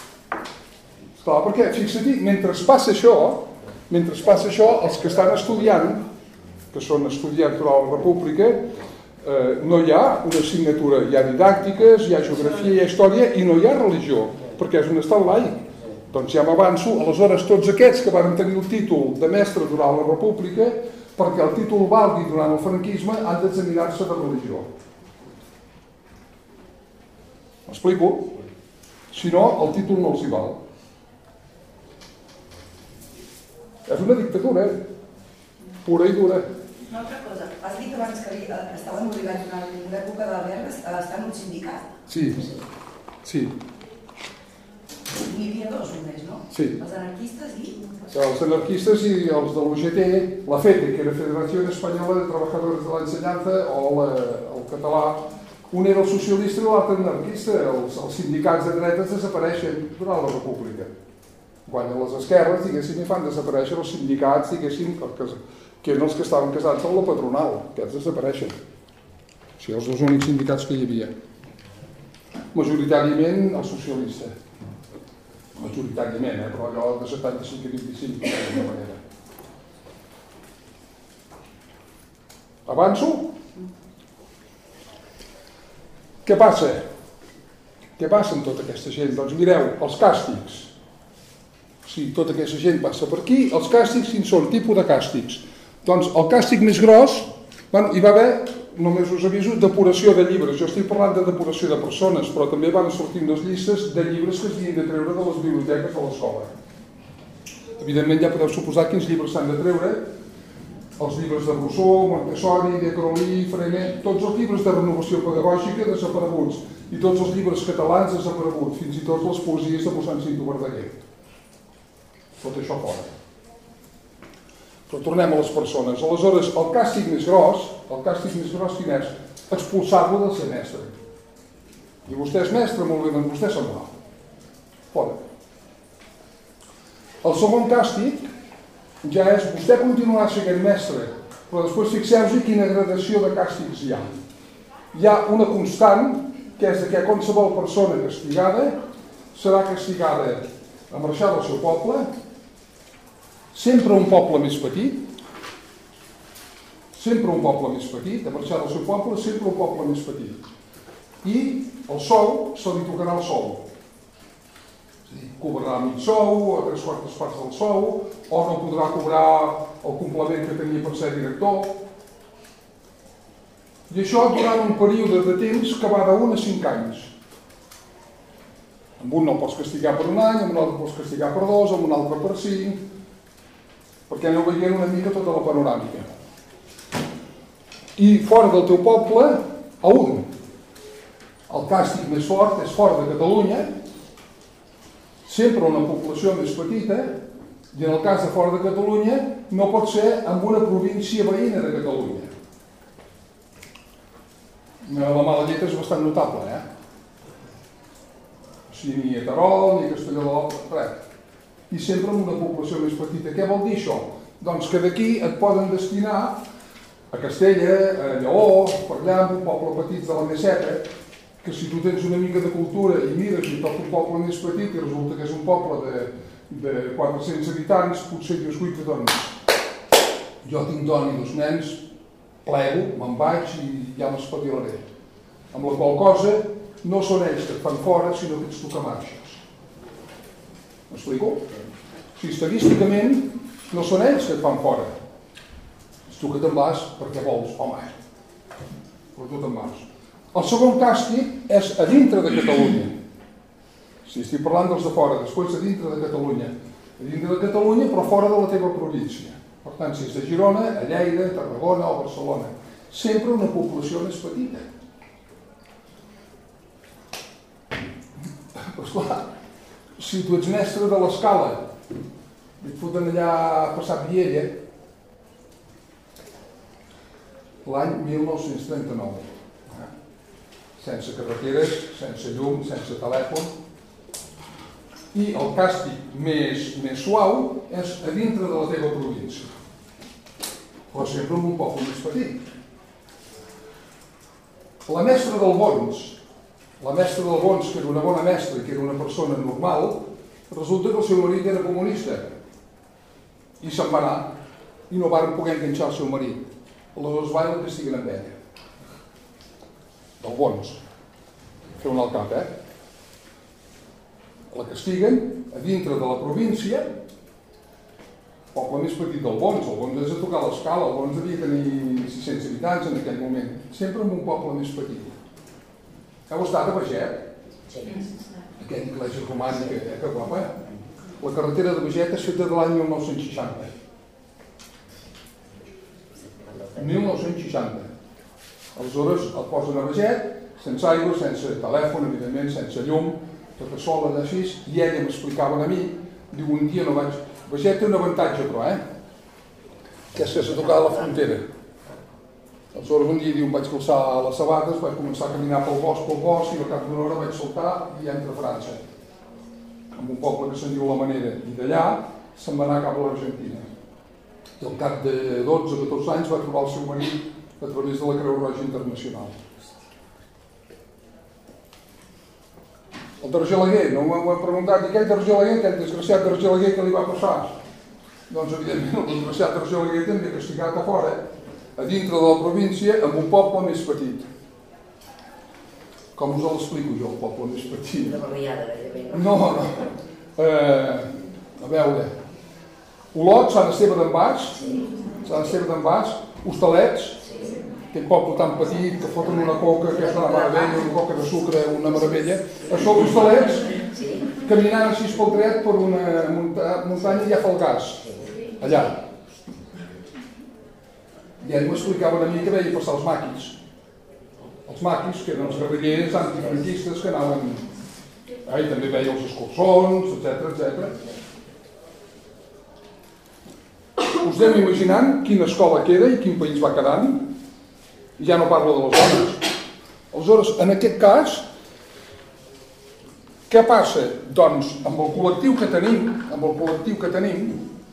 Esclar, perquè, fixa't, mentre es passa això, mentre es passa això, els que estan estudiant, que són estudiants de la República, eh, no hi ha una assignatura, hi ha didàctiques, hi ha geografia, hi ha història i no hi ha religió, perquè és un estat laic. Doncs ja m'avanço, aleshores tots aquests que van tenir el títol de mestre durant la República, perquè el títol valgui durant el franquisme, han d'examinar-se de religió. M'explico? Si no, el títol no els hi val. És una dictadura, pura i dura. Una altra cosa, has dit abans que estaven obligats durant una època de la guerra a estar en un sindicat. Sí, sí. N'hi havia dos només, no? Sí. Els anarquistes i... Els anarquistes i els de l'U G T, la FETE, que era Federació Espanyola de Trabajadores de l'Ensenyança, o la, el català, un era el socialista i l'altre anarquista. Els, els sindicats de dretes desapareixen durant la República. Guanyen les esquerres, diguéssim, i fan desaparèixer els sindicats, diguéssim, que, que eren els que estaven casats amb la patronal. Aquests desapareixen. O sigui, els dos únics sindicats que hi havia. Majoritàriament el socialista. Majoritàriament, eh? Però allò de setanta-cinc a vint-i-cinc, d'alguna manera. Avanço? Què passa? Què passa amb tota aquesta gent? Doncs mireu, els càstigs. Si tota aquesta gent passa per aquí, els càstigs quins són? Tipus de càstigs. Doncs el càstig més gros, bueno, hi va haver, només us aviso, depuració de llibres. Jo estic parlant de depuració de persones, però també van sortint les llistes de llibres que es havien de treure de les biblioteques de l'escola. Evidentment ja podeu suposar quins llibres s'han de treure, Els llibres de Rousseau, Montessori, de Crowley, Freinet, tots els llibres de renovació pedagògica desapareguts i tots els llibres catalans desapareguts, fins i tot les poesies de mossèn Cinto Verdaguer. Tot això fora. Però tornem a les persones. Aleshores, el càstig més gros, el càstig més gros quin és? Expulsar-lo del ser mestre. I vostè és mestre, molt bé, doncs vostè se'n va. Fora. El segon càstig ja és, vostè continuarà sent mestre, però després fixeu-vos quina gradació de càstigs hi ha. Hi ha una constant, que és que qualsevol persona castigada serà castigada a marxar del seu poble, sempre un poble més petit, sempre un poble més petit, a marxar del seu poble, sempre un poble més petit. I el sou, se li tocarà el sou. És a dir, cobrarà mig sou, o tres quartes parts del sou, o no podrà cobrar el complement que tenia per ser director. I això durant un període de temps que va d'un a cinc anys. Amb un no el pots castigar per un any, amb un altre el pots castigar per dos, amb un altre per cinc, perquè aneu veient una mica tota la panoràmica. I fora del teu poble, a un. El càstig més fort és fora de Catalunya, sempre una població més petita, i en el cas de fora de Catalunya no pot ser en una província veïna de Catalunya. La mala llet és bastant notable, eh? O sigui, ni a Terol, ni a Castelló de l'Alta, res. I sempre en una població més petita. Què vol dir això? Doncs que d'aquí et poden destinar a Castella, a Lleó, per allà, un poble petit de la Meseta, que si tu tens una mica de cultura i mires i tot un poble més petit i resulta que és un poble de, de quatre-cents habitants, potser dius, ui, doncs, jo tinc dona i dos nens, plego, me'n vaig i ja m'espavilaré. Amb la qual cosa no són ells que et fan fora, sinó que ets tu que marxes. M'explico? O sigui, estadísticament no són ells que et fan fora. És tu que te'n vas perquè vols, home. Però tu te'n vas. El segon càstig és a dintre de Catalunya. Si estic parlant dels de fora, després a dintre de Catalunya. A dintre de Catalunya, però fora de la teva província. Per tant, si és de Girona, a Lleida, a Tarragona o a Barcelona. Sempre una població més petita. Però esclar, si tu ets mestre de l'Escala i et foten allà a passar Viella, l'any mil nou-cents trenta-nou. Sense carreteres, sense llum, sense telèfon. I el càstig més, més suau és a dintre de la teva província. Però sempre en un poble més petit. La mestra del Bons, la mestra del Bons, que era una bona mestra i que era una persona normal, resulta que el seu marit era comunista. I se'n va anar. I no van poder enganxar el seu marit. Aleshores va i la castiguen amb ella. Del Bons. Fer un alt cap, eh? La castiguen a dintre de la província, poble més petit del Bons. El Bons és a tocar l'escala, el Bons devia tenir sis-cents habitants en aquell moment. Sempre en un poble més petit. Heu estat a Beget? Sí. Aquella iglesia romànica, eh? Que guapa. La carretera de Beget és feta de l'any mil nou-cents seixanta. mil nou-cents seixanta. Aleshores el posen a Beget, sense aigua, sense telèfon, evidentment, sense llum, tota sola allà així, i ella m'explicaven a mi, diu, un dia no vaig... Beget té un avantatge, però, eh? Que és que s'ha tocat a la frontera. Aleshores un dia, diu, em vaig calçar les sabates, vaig començar a caminar pel bosc, pel bosc, i al cap d'una hora vaig saltar i ja entra a França. Amb un poble que se'n diu La Manera. I d'allà se'n va anar cap a l'Argentina. I al cap de dotze o catorze anys va trobar el seu marit a través de la Creu Roja Internacional. El d'Argelaguer, no m'ho hem preguntat, i aquell d'Argelaguer, aquell desgraciat d'Argelaguer, què li va passar? Doncs, evidentment, el desgraciat d'Argelaguer també castigat a fora, a dintre de la província, amb un poble més petit. Com us l'explico jo, el poble més petit? Una barriada, gairebé, no? No, no. Eh, a veure, Olot, Sant Esteve d'en Bas, Sant Esteve d'en Bas, Hostalets, aquell poble tan petit que foten una coca que és una meravella, una coca de sucre, una meravella. A sobre Hostalets, caminant així pel dret per una muntanya i ja fa el gas, allà. I ell m'explicava una mica, veia passar els maquis. Els maquis, que eren els guerrillers antifranquistes que anaven... Ah, i també veia els escurçons, etcètera, etcètera. Us aneu imaginant quina escola queda i quin país va quedant? I ja no parlo de les dones. Aleshores, en aquest cas, què passa? Doncs, amb el col·lectiu que tenim, amb el col·lectiu que tenim,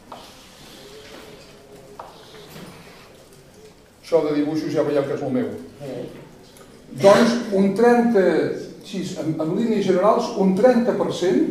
això de dibuixos ja veieu que és el meu. Doncs, un trenta, en, en línies generals, un trenta per cent,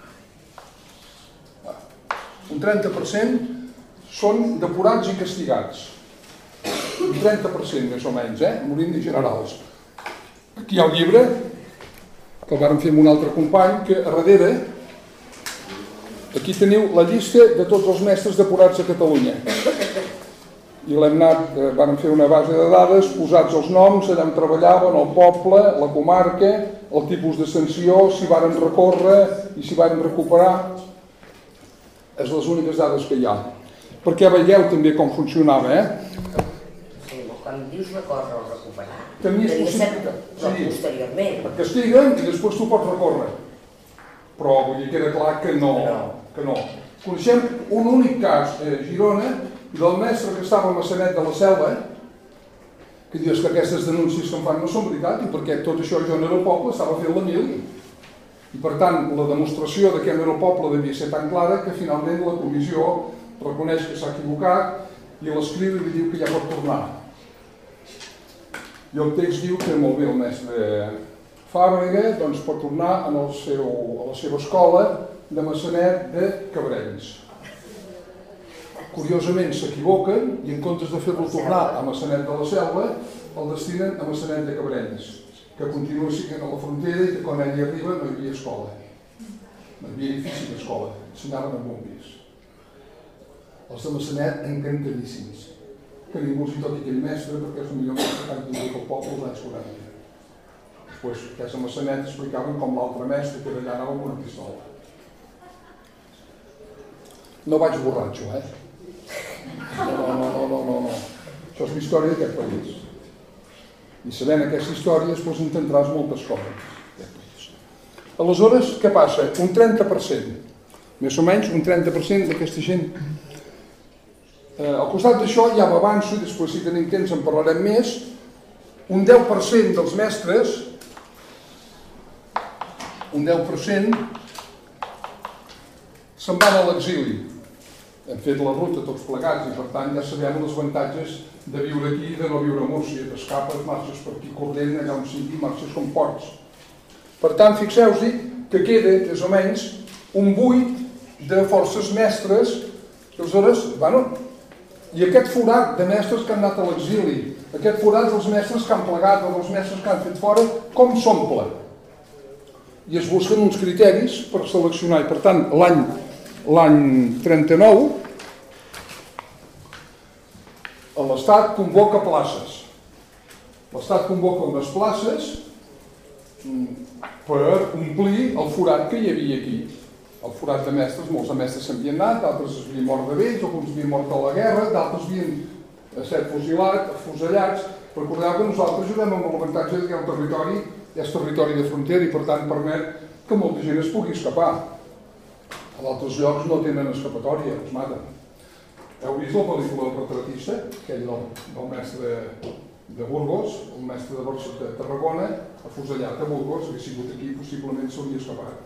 un trenta per cent són depurats i castigats. Un trenta per cent, més o menys, eh? En línies generals. Aquí hi ha el llibre, que el vàrem fer amb un altre company, que a darrere, aquí teniu la llista de tots els mestres depurats a Catalunya. I l'hem anat, vàrem fer una base de dades, posats els noms, allà on treballaven, el poble, la comarca, el tipus de sanció, si varen recórrer i si varen recuperar. És les úniques dades que hi ha. Perquè veieu també com funcionava, eh? Sí, quan dius recórrer o recuperar, tenies devia ser possibilitat. no, Sí. posteriorment. Et castiguen i després tu pots recórrer. Però vull dir, queda clar que no. Que no. Coneixem un únic cas a Girona del mestre que estava a Massanet de la Selva, que dius que aquestes denúncies que em fan no són veritat, i perquè tot això jo no era el poble, estava fent la mil. I per tant, la demostració de que no era el poble devia ser tan clara que finalment la comissió reconeix que s'ha equivocat i l'escriu i li diu que ja pot tornar. I el text diu que molt bé el mestre Fàbrega doncs, pot tornar en el seu, a la seva escola de Massanet de Cabrenys. Curiosament s'equivoquen i en comptes de fer-lo tornar a Massanet de la Selva el destinen a Massanet de Cabrenys, que continua sent a la frontera i que quan ell hi arriba no hi havia escola. No hi havia edifici d'escola, ensenyaven amb bombis. Els de Massanet encantadíssims. Que ningú els hi toqui aquell mestre perquè és el millor mestre que han tingut el poble als anys quaranta. Després, que a Massanet explicaven com l'altre mestre que d'allà anava amb una pistola. No vaig borratxo, eh? No, no, no, no, no, no. Això és la història d'aquest país. I sabent aquesta història després intentaràs moltes coses. Aleshores, què passa? Un trenta per cent, més o menys un trenta per cent d'aquesta gent. Eh, al costat d'això ja m'avanço i després si tenim temps en parlarem més. Un deu per cent dels mestres, un deu per cent se'n van a l'exili. Hem fet la ruta tots plegats i per tant ja sabem els avantatges de viure aquí i de no viure a Múrcia. T'escapes, marxes per aquí corrent, allà on sigui, marxes com pots. Per tant, fixeu-vos que queda, més o menys, un buit de forces mestres. Aleshores, bueno, i aquest forat de mestres que han anat a l'exili, aquest forat dels mestres que han plegat o dels mestres que han fet fora, com s'omple? I es busquen uns criteris per seleccionar. I per tant, l'any l'any trenta-nou, l'Estat convoca places. L'Estat convoca unes places per omplir el forat que hi havia aquí. El forat de mestres, molts de mestres s'havien anat, d'altres s'havien mort de vells, alguns havien mort a la guerra, d'altres havien estat fusilats, afusellats. Recordeu que nosaltres juguem amb l'avantatge que el territori és territori de frontera i per tant permet que molta gent es pugui escapar. A d'altres llocs no tenen escapatòria, els maten. Heu vist la pel·lícula El retratista, aquell del, del mestre de Burgos, el mestre de, de Tarragona, afusellat a Burgos, que ha sigut aquí, possiblement s'hauria escapat.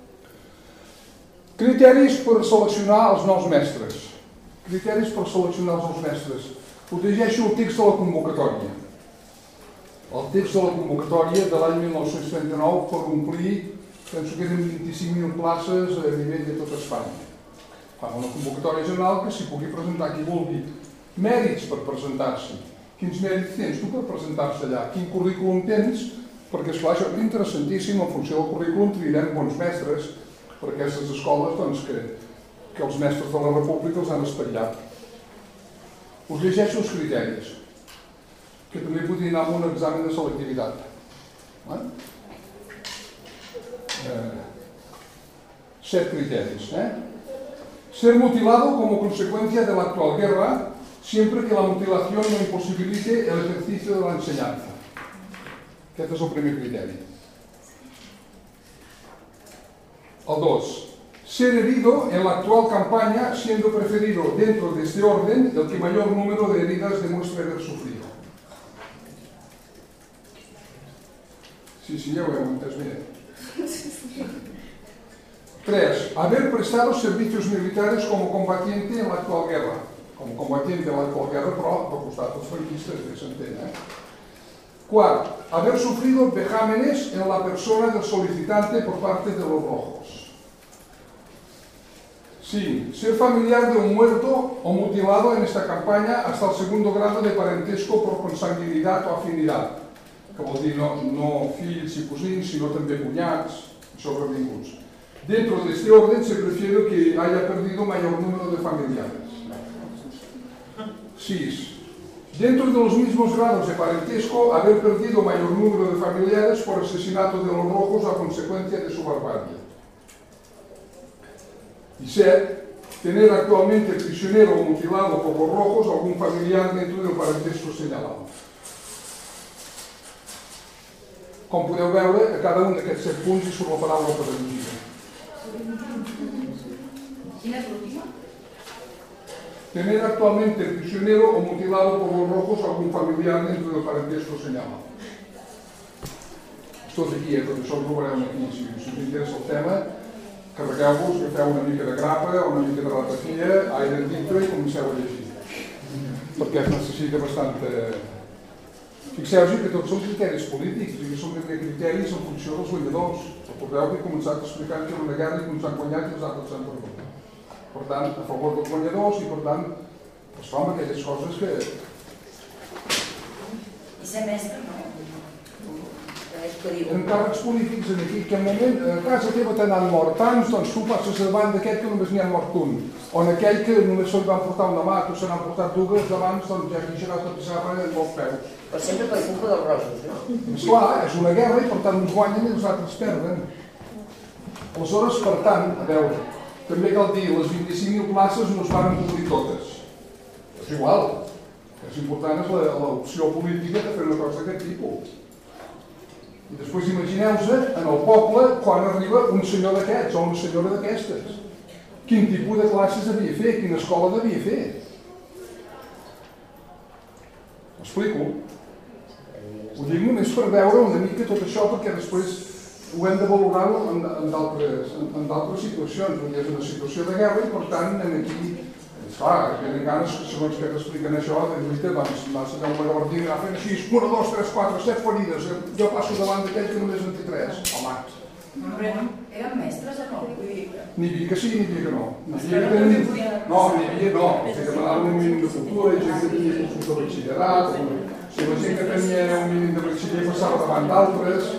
Criteris per seleccionar els nous mestres. Criteris per seleccionar els nous mestres. Us llegeixo el text de la convocatòria. El text de la convocatòria de l'any mil nou-cents trenta-nou per omplir, penso que eren vint-i-cinc mil places a nivell de tot Espanya. Fan una convocatòria general que s'hi pugui presentar qui vulgui. Mèrits per presentar-s'hi. Quins mèrits tens tu per presentar-se allà? Quin currículum tens? Perquè, esclar, això és interessantíssim. En funció del currículum triarem bons mestres per aquestes escoles doncs, que, que els mestres de la República els han espatllat. Us llegeixo els criteris, que també podria anar amb un examen de selectivitat. Eh? Eh, set criteris. ¿eh? Ser mutilado como consecuencia de la actual guerra siempre que la mutilación no imposibilite el ejercicio de la enseñanza. Aquest és el primer criteri. El dos. Ser herido en la actual campaña, siendo preferido dentro de este orden el que mayor número de heridas demuestre haber sufrido. Sí, sí, ya lo he entès bien. Tres. Haber prestado servicios militares como combatiente en la actual guerra. Como combatiente en la actual guerra, però al costat dels franquistes, que s'entén, eh? Quart. Haber sufrido vejámenes en la persona del solicitante por parte de los rojos. Cinco. Ser familiar de un muerto o mutilado en esta campaña hasta el segundo grado de parentesco por consanguinidad o afinidad. Que vol dir no, no fills i cosins, sinó també cunyats i sobrevinguts. Dentro de este orden se prefiere que haya perdido mayor número de familiares. seis. Dentro de los mismos grados de parentesco, haber perdido mayor número de familiares por asesinato de los rojos a consecuencia de su barbarie. Y siete. Tener actualmente prisionero o mutilado por los rojos algún familiar dentro del parentesco señalado. Com podeu veure, a cada un d'aquests set punts hi surt la paraula pedagogia. Quina és l'última? Tener actualmente prisionero o mutilado por los rojos algún familiar dentro del parentesco señalado. Tot aquí, eh? Tot això ho trobareu aquí. Si us interessa el tema, carregueu-vos, agafeu una mica de grapa, una mica de ratafia, aire dintre i comenceu a llegir. Perquè es necessita bastanta... Fixeu-vos que tots són criteris polítics, i són criteris en funció dels guanyadors. Recordeu que he començat explicant que era una guerra i que uns han guanyat i els altres s'han perdut. Per tant, a favor dels guanyadors i, per tant, es fa amb aquelles coses que... I ser mestre, no? Encàrrecs polítics en aquí, que en moment, a casa teva te n'han mort tants, doncs tu passes davant d'aquest que només n'hi ha mort un. O en aquell que només se'n van portar una mà, tu se n'han portat dues, d'abans, doncs ja aquí gerat la pissarra en molts peus. Però sempre per culpa dels rojos, no? Esclar, és una guerra i per tant uns guanyen i els altres perden. Aleshores, per tant, a veure, també cal dir, les vint-i-cinc mil places no es van cobrir totes. És igual. El que és important és l'opció política de fer una cosa d'aquest tipus. I després imagineu-se en el poble quan arriba un senyor d'aquests o una senyora d'aquestes. Quin tipus de classes devia fer, quina escola devia fer. M'explico? Ho dic només per veure una mica tot això perquè després ho hem de valorar en d'altres situacions. És una situació de guerra i per tant aquí, clar, venen ganes que segons que t'expliquen això, doncs m'ha saber una gabardina i anar fent així, una, dos, tres, quatre, set ferides, jo passo davant d'aquell que només en té tres, home. Eren mestres o no? N'hi havia que sí, n'hi havia que no. No, n'hi havia no, que demanaven un mínim de cultura, i gent que tenia cursos de batxillerat, si la gent que tenia un mínim de batxiller passava davant d'altres,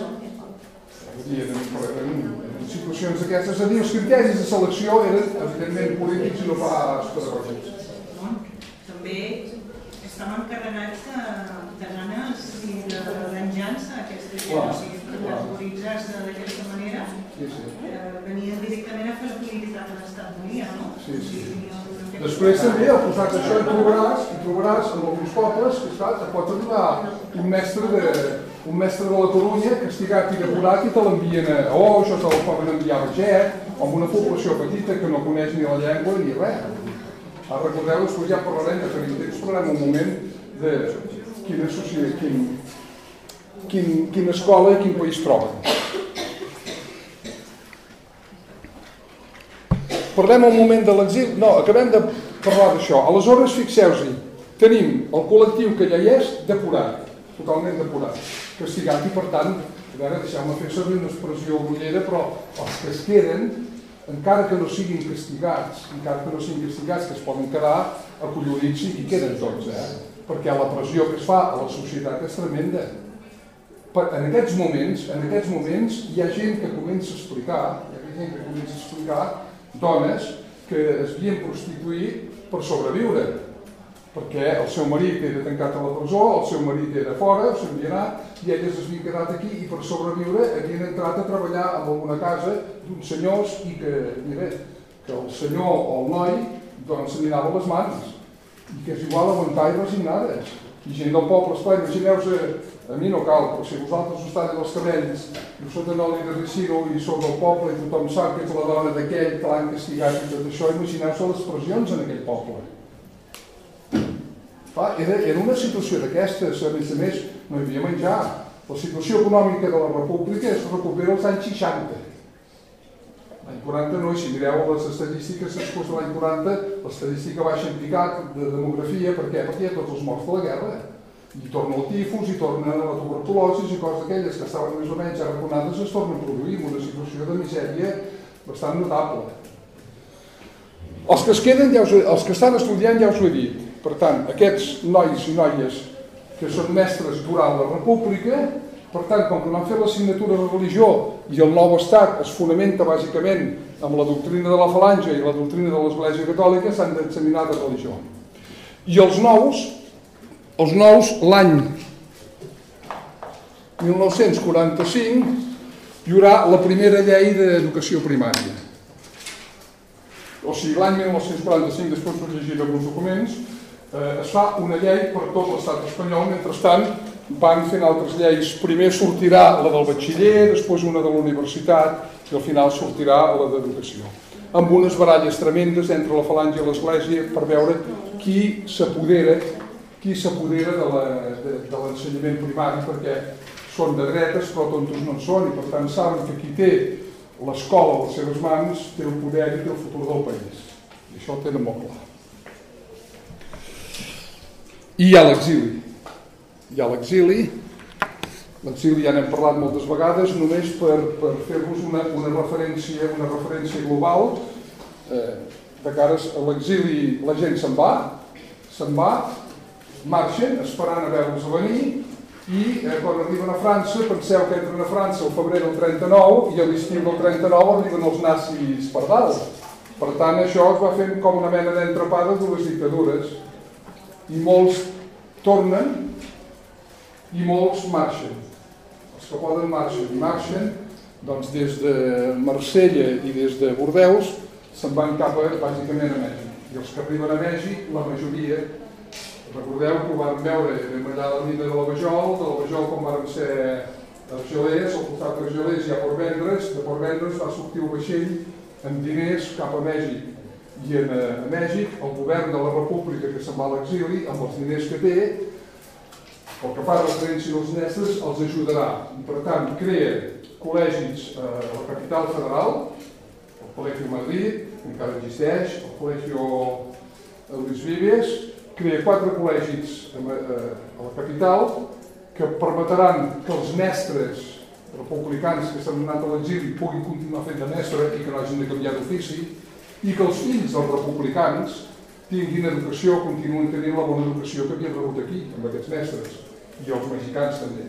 en situacions d'aquestes, és a dir, els criteris de selecció eren evidentment polítics i no pas pedagògics. També estàvem carregats de ganes i de venjança aquesta gent, o sigui, categoritzar-se d'aquesta manera, venien directament a fer la política que l'Estat volia, no? Sí, sí. Després també, al costat d'això, hi trobaràs, hi trobaràs en alguns pobles que et pot arribar un mestre de un mestre de la Corunya castigat i depurat i te l'envien a Oix o te el poden enviar a Beget o en una població petita que no coneix ni la llengua ni res. Ara recordeu, després ja parlarem, que tenim temps, parlarem un moment de quina societat, quin, quin, quina escola i quin país troben. Parlem un moment de l'exili. No, acabem de parlar d'això. Aleshores, fixeu-vos-hi, tenim el col·lectiu que ja hi és depurat, totalment depurat, castigat i per tant, a veure, deixeu-me fer servir una expressió grollera, però els que es queden, encara que no siguin castigats, encara que no siguin castigats, que es poden quedar acollonits i hi queden tots, eh? Perquè la pressió que es fa a la societat és tremenda. En aquests moments, en aquests moments hi ha gent que comença a explicar, hi ha gent que comença a explicar dones que es havien prostituït per sobreviure, perquè el seu marit era tancat a la presó, el seu marit era fora, s'havia anat, i elles es havien quedat aquí i per sobreviure havien entrat a treballar en alguna casa d'uns senyors i que, mira, que el senyor o el noi doncs se mirava les mans. i que és igual aguantar i resignades. I gent del poble, esclar, imagineu-se, a mi no cal, però si vosaltres us talleu els cabells i us foten oli de ricino i sou del poble i tothom sap que ets la dona d'aquell que l'han castigat i tot això, imagineu-se les pressions en aquell poble. Clar, era, era una situació d'aquestes, a més a més, no hi havia menjar. La situació econòmica de la república es recupera als anys seixanta. L'any quaranta no, i si mireu les estadístiques després de l'any quaranta, l'estadística baixa en picat de demografia, per què? Perquè hi ha tots els morts de la guerra. I torna el tifus, i torna la tuberculosi, i coses d'aquelles que estaven més o menys arraconades es tornen a produir en una situació de misèria bastant notable. Els que es queden, ja us, els que estan estudiant ja us ho he dit. Per tant, aquests nois i noies que són mestres durant la república, per tant, com que no han fet l'assignatura de religió i el nou estat es fonamenta bàsicament amb la doctrina de la falange i la doctrina de l'Església Catòlica, s'han d'examinar de religió. I els nous, els nous l'any mil nou-cents quaranta-cinc hi haurà la primera llei d'educació primària. O sigui, l'any mil nou-cents quaranta-cinc, després de llegir alguns documents, eh, es fa una llei per tot l'estat espanyol. Mentrestant, van fent altres lleis. Primer sortirà la del batxiller, després una de la universitat i al final sortirà la d'educació. Amb unes baralles tremendes entre la falange i l'Església per veure qui s'apodera qui s'apodera de l'ensenyament primari, perquè són de dretes però tontos no en són, i per tant saben que qui té l'escola a les seves mans té el poder i té el futur del país. I això ho tenen molt clar. I hi ha l'exili. Hi ha l'exili. L'exili ja n'hem parlat moltes vegades, només per, per fer-vos una, una, referència, una referència global. Eh, de cara a l'exili la gent se'n va, se'n va, marxen esperant a veure-los a venir i eh, quan arriben a França, penseu que entren a França el febrer del trenta-nou i a l'estiu del trenta-nou arriben els nazis per dalt. Per tant, això es va fent com una mena d'entrapada de les dictadures. I molts tornen i molts marxen. Els que poden marxen. I marxen doncs, des de Marsella i des de Bordeus se'n van cap a, bàsicament, a Mèxic. I els que arriben a Mèxic, la majoria, recordeu que ho vam veure, vam allà a la mina de la Vajol, de la Vajol com van ser argelers, al costat d'argelers hi ha Portvendres, de Portvendres va sortir el vaixell amb diners cap a Mèxic. I en, a Mèxic, el govern de la república que se'n va a l'exili, amb els diners que té, el que fa referència als mestres, els ajudarà. I per tant, crea col·legis a la capital federal, el Col·legi Madrid, que encara existeix, el Col·legi Luis Vives, crea quatre col·legis a la capital que permetran que els mestres republicans que s'han anat a l'exili puguin continuar fent de mestre i que no hagin de canviar d'ofici i que els fills dels republicans tinguin educació, continuen tenint la bona educació que havien rebut aquí, amb aquests mestres, i els mexicans també.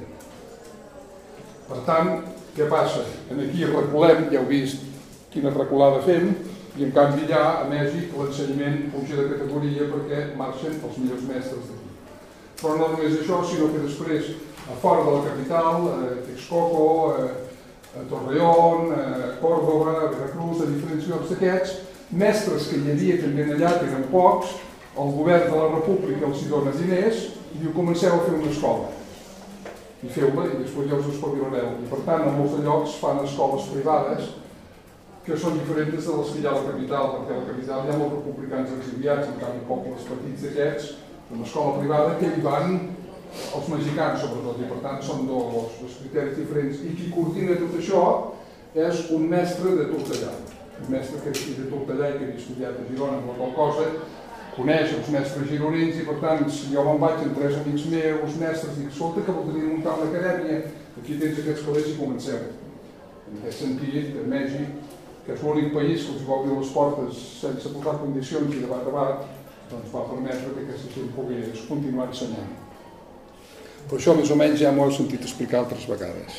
Per tant, què passa? Aquí reculem, ja heu vist quina reculada fem, i en canvi ja a Mèxic l'ensenyament puja de categoria perquè marxen els millors mestres d'aquí. Però no només això, sinó que després, a fora de la capital, a Texcoco, a Torreón, a Córdoba, a Veracruz, a diferents llocs d'aquests, mestres que hi havia també allà, que eren pocs, el govern de la república els hi dona diners i diu comenceu a fer una escola. I feu-la i després ja us espavilareu. I per tant, en molts llocs fan escoles privades que són diferents de les que hi ha a la capital, perquè a la capital hi ha molts republicans exiliats, en canvi pobles petits d'aquests, una escola privada que hi van els mexicans sobretot, i per tant són dos, dos criteris diferents. I qui coordina tot això és un mestre de Tortellà, un mestre que és de Tortellà i que havia estudiat a Girona amb la qual cosa, coneix els mestres gironins i per tant si jo me'n vaig amb tres amics meus, mestres, dic, escolta que voldria muntar una acadèmia, aquí tens aquests col·legis i comencem. En aquest sentit, a Mèxic, que és l'únic país que els va obrir les portes sense posar condicions i de bat a bat, doncs va permetre que aquesta gent pogués continuar ensenyant. Però això més o menys ja m'ho heu sentit explicar altres vegades.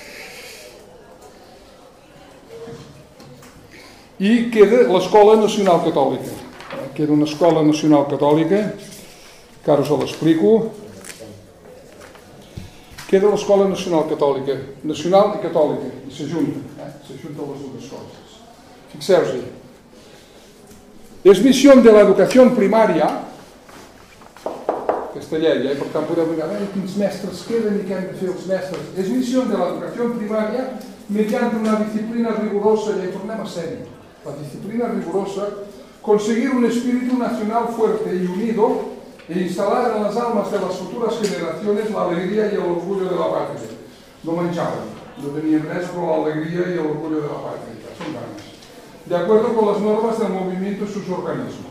I queda l'Escola Nacional Catòlica. Queda una Escola Nacional Catòlica, que ara us l'explico. Queda l'Escola Nacional Catòlica, nacional i catòlica, i s'ajunten, eh? s'ajunten les dues coses. Fixeu-vos-hi. Es misión de la educación primaria aquesta llei, eh? Per tant podeu mirar eh, quins mestres queden i què han de fer els mestres. És misión de la educación primaria mediante una disciplina rigurosa, y ahí tornem a serio, la disciplina rigurosa, conseguir un espíritu nacional fuerte y unido e instalar en las almas de las futuras generaciones la alegría y el orgullo de la patria. No menjaven, no tenien res però l'alegria i el orgullo de la patria, són ganes. De acuerdo con las normas del movimiento y sus organismos.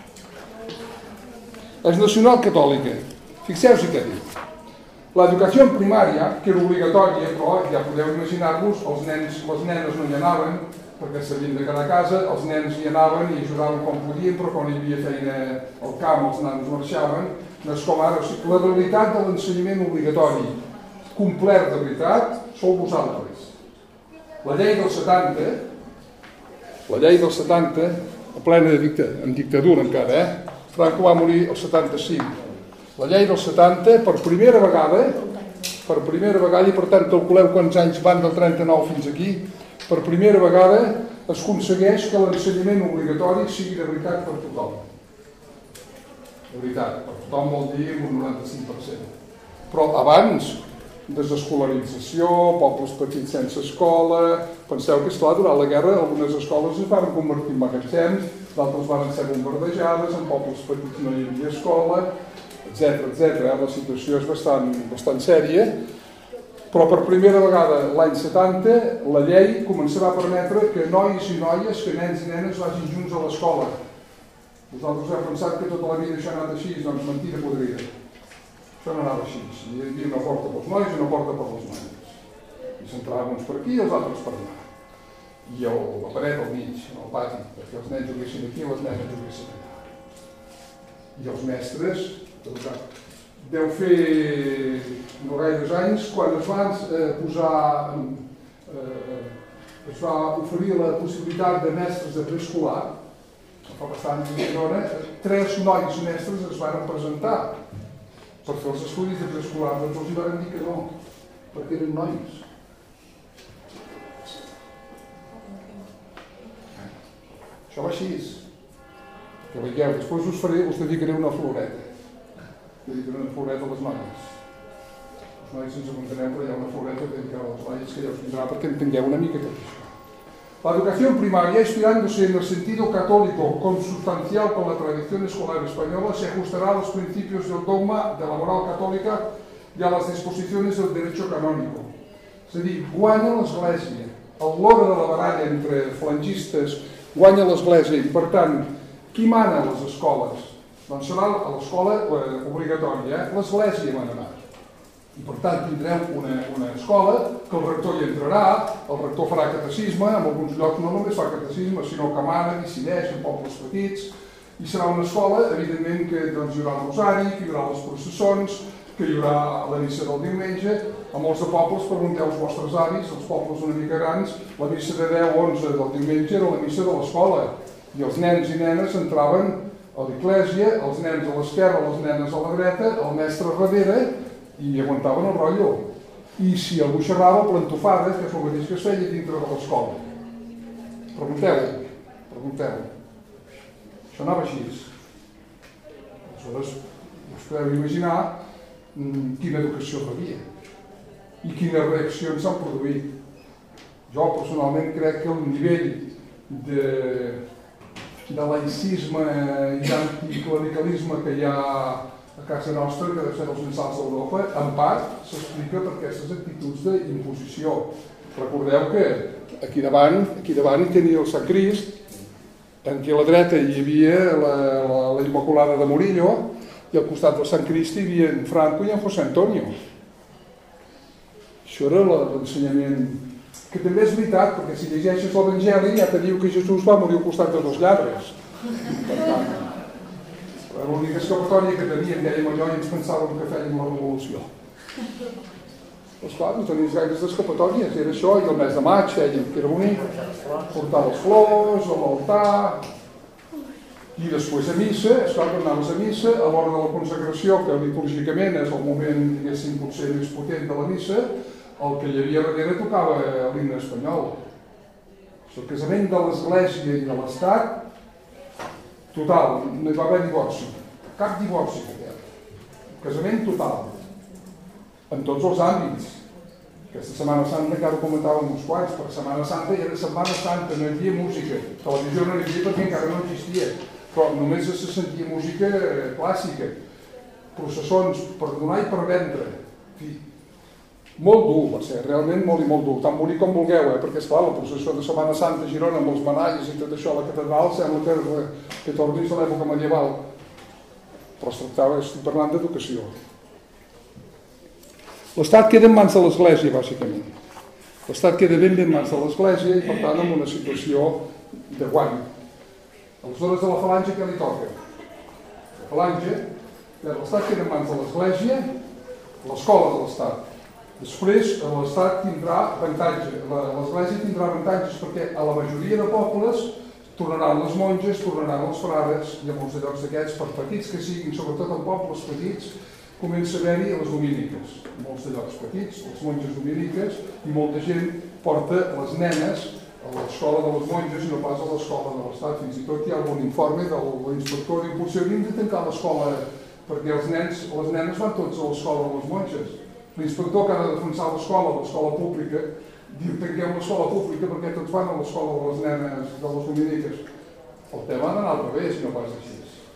És nacional catòlica. Fixeu-vos què diu. L'educació primària, que era obligatòria, però ja podeu imaginar-vos, els nens, les nenes no hi anaven, perquè s'havien de quedar a casa, els nens hi anaven i ajudaven com podien, però quan hi havia feina al camp els nanos marxaven. No és com ara. La realitat de l'ensenyament obligatori complet de veritat sou vosaltres. La llei del setanta, la llei del setanta, a plena en dictadura encara, eh? Franco va morir el setanta-cinc. La llei del setanta, per primera vegada, per primera vegada, i per tant calculeu quants anys van del trenta-nou fins aquí, per primera vegada es aconsegueix que l'ensenyament obligatori sigui de veritat per tothom. De veritat, per tothom vol dir un noranta-cinc per cent. Però abans, desescolarització, pobles petits sense escola. Penseu que, esclar, durant la guerra algunes escoles es van convertir en magatzems, d'altres van ser bombardejades, en pobles petits no hi havia escola, etcètera, etcètera. La situació és bastant, bastant sèria. Però per primera vegada l'any setanta la llei començarà a permetre que nois i noies, que nens i nenes vagin junts a l'escola. Vosaltres heu pensat que tota la vida això ha anat així, doncs mentida podrida. Això no anava així. Hi havia una porta pels nois i una porta per les noies. I s'entraven uns per aquí i els altres per allà. I el, la paret al mig, al pati, perquè els nens juguessin aquí i les nenes juguessin allà. I els mestres, deu fer no gaires anys, quan es van eh, posar, eh, es va oferir la possibilitat de mestres de preescolar, fa bastant dona, tres nois mestres es van presentar per fer els estudis de preescolar, doncs els hi van dir que no, perquè eren nois. Això va així. Que veieu, després us faré, us dedicaré una floreta. Dedicaré una floreta a les noies. Els nois ens apuntarem, però hi ha una floreta dedicada a les noies que ja us vindrà perquè entengueu una mica tot això. La educación primaria, inspirándose en el sentido católico consustancial con la tradición escolar española, se ajustará a los principios del dogma de la moral católica y a las disposiciones del derecho canónico. És a dir, guanya l'Església. A l'hora de la baralla entre falangistes guanya l'Església i, per tant, qui mana a les escoles? Doncs serà a l'escola obligatòria. L'Església manarà. I per tant tindrem una, una escola que el rector hi entrarà, el rector farà catecisme, en alguns llocs no només fa catecisme, sinó que mana, decideix en pobles petits, i serà una escola, evidentment, que doncs, hi haurà el rosari, que hi haurà les processons, que hi haurà la missa del diumenge. A molts de pobles, pregunteu als vostres avis, els pobles una mica grans, la missa de deu a onze del diumenge era la missa de l'escola, i els nens i nenes entraven a l'església, els nens a l'esquerra, les nenes a la dreta, el mestre a darrere, i aguantaven el rotllo. I si algú xerrava, plantofades, que és el mateix que es feia dintre de l'escola. Pregunteu, pregunteu. Això anava així. Aleshores, us podeu imaginar quina educació rebia i quines reaccions s'han produït. Jo, personalment, crec que el nivell de, de laïcisme i d'anticlericalisme que hi ha a casa nostra, que deu ser dels més alts d'Europa, en part s'explica per aquestes actituds d'imposició. Recordeu que aquí davant, aquí davant hi tenia el Sant Crist, en què a la dreta hi havia la, la, la Immaculada de Murillo, i al costat del Sant Crist hi havia en Franco i en José Antonio. Això era l'ensenyament, que també és veritat, perquè si llegeixes l'Evangeli ja te diu que Jesús va morir al costat de dos lladres. Per tant, l'única escapatòria que teníem, dèiem allò, i ens pensàvem que fèiem la revolució. Doncs clar, no tenies gaires d'escapatòries, era això, i el mes de maig dèiem que era bonic, portar les flors, a l'altar, i després a missa, esclar, quan anaves a missa, a l'hora de la consagració, que litúrgicament és el moment, diguéssim, potser més potent de la missa, el que hi havia darrere tocava l'himne espanyol. El casament de l'Església i de l'Estat, total, no hi va haver divorci, cap divorci. casament total, en tots els àmbits. Aquesta Setmana Santa encara ho comentàvem uns quants, per Setmana Santa era Setmana Santa, no hi havia música, televisió no hi havia perquè encara no existia, però només se sentia música clàssica, processons per donar i per vendre. En fi, molt dur va ser, realment molt i molt dur, tan bonic com vulgueu, eh? Perquè esclar, la processó de Setmana Santa a Girona amb els manalles i tot això a la catedral sembla que, que tornis a l'època medieval, però es tractava, estic parlant d'educació. L'Estat queda en mans de l'Església, bàsicament. L'Estat queda ben bé en mans de l'Església i, per tant, en una situació de guany. Aleshores, de la falange, què li toca? La falange, l'Estat queda en mans de l'Església, l'escola de l'Estat. Després, l'Estat tindrà avantatge, l'Església tindrà avantatges perquè a la majoria de pobles tornaran les monges, tornaran els frares i a molts de llocs d'aquests, per petits que siguin, sobretot en pobles petits, comença a haver-hi les dominiques. Molts de llocs petits, les monges dominiques, i molta gent porta les nenes a l'escola de les monges i no pas a l'escola de l'Estat. Fins i tot hi ha algun informe de l'inspector i potser hauríem de tancar l'escola perquè els nens, les nenes van tots a l'escola de les monges. L'inspector que ha de defensar l'escola, l'escola pública, diu tanquem l'escola pública perquè tots van a l'escola de les nenes de les dominiques. El tema ha d'anar al revés, no pas així.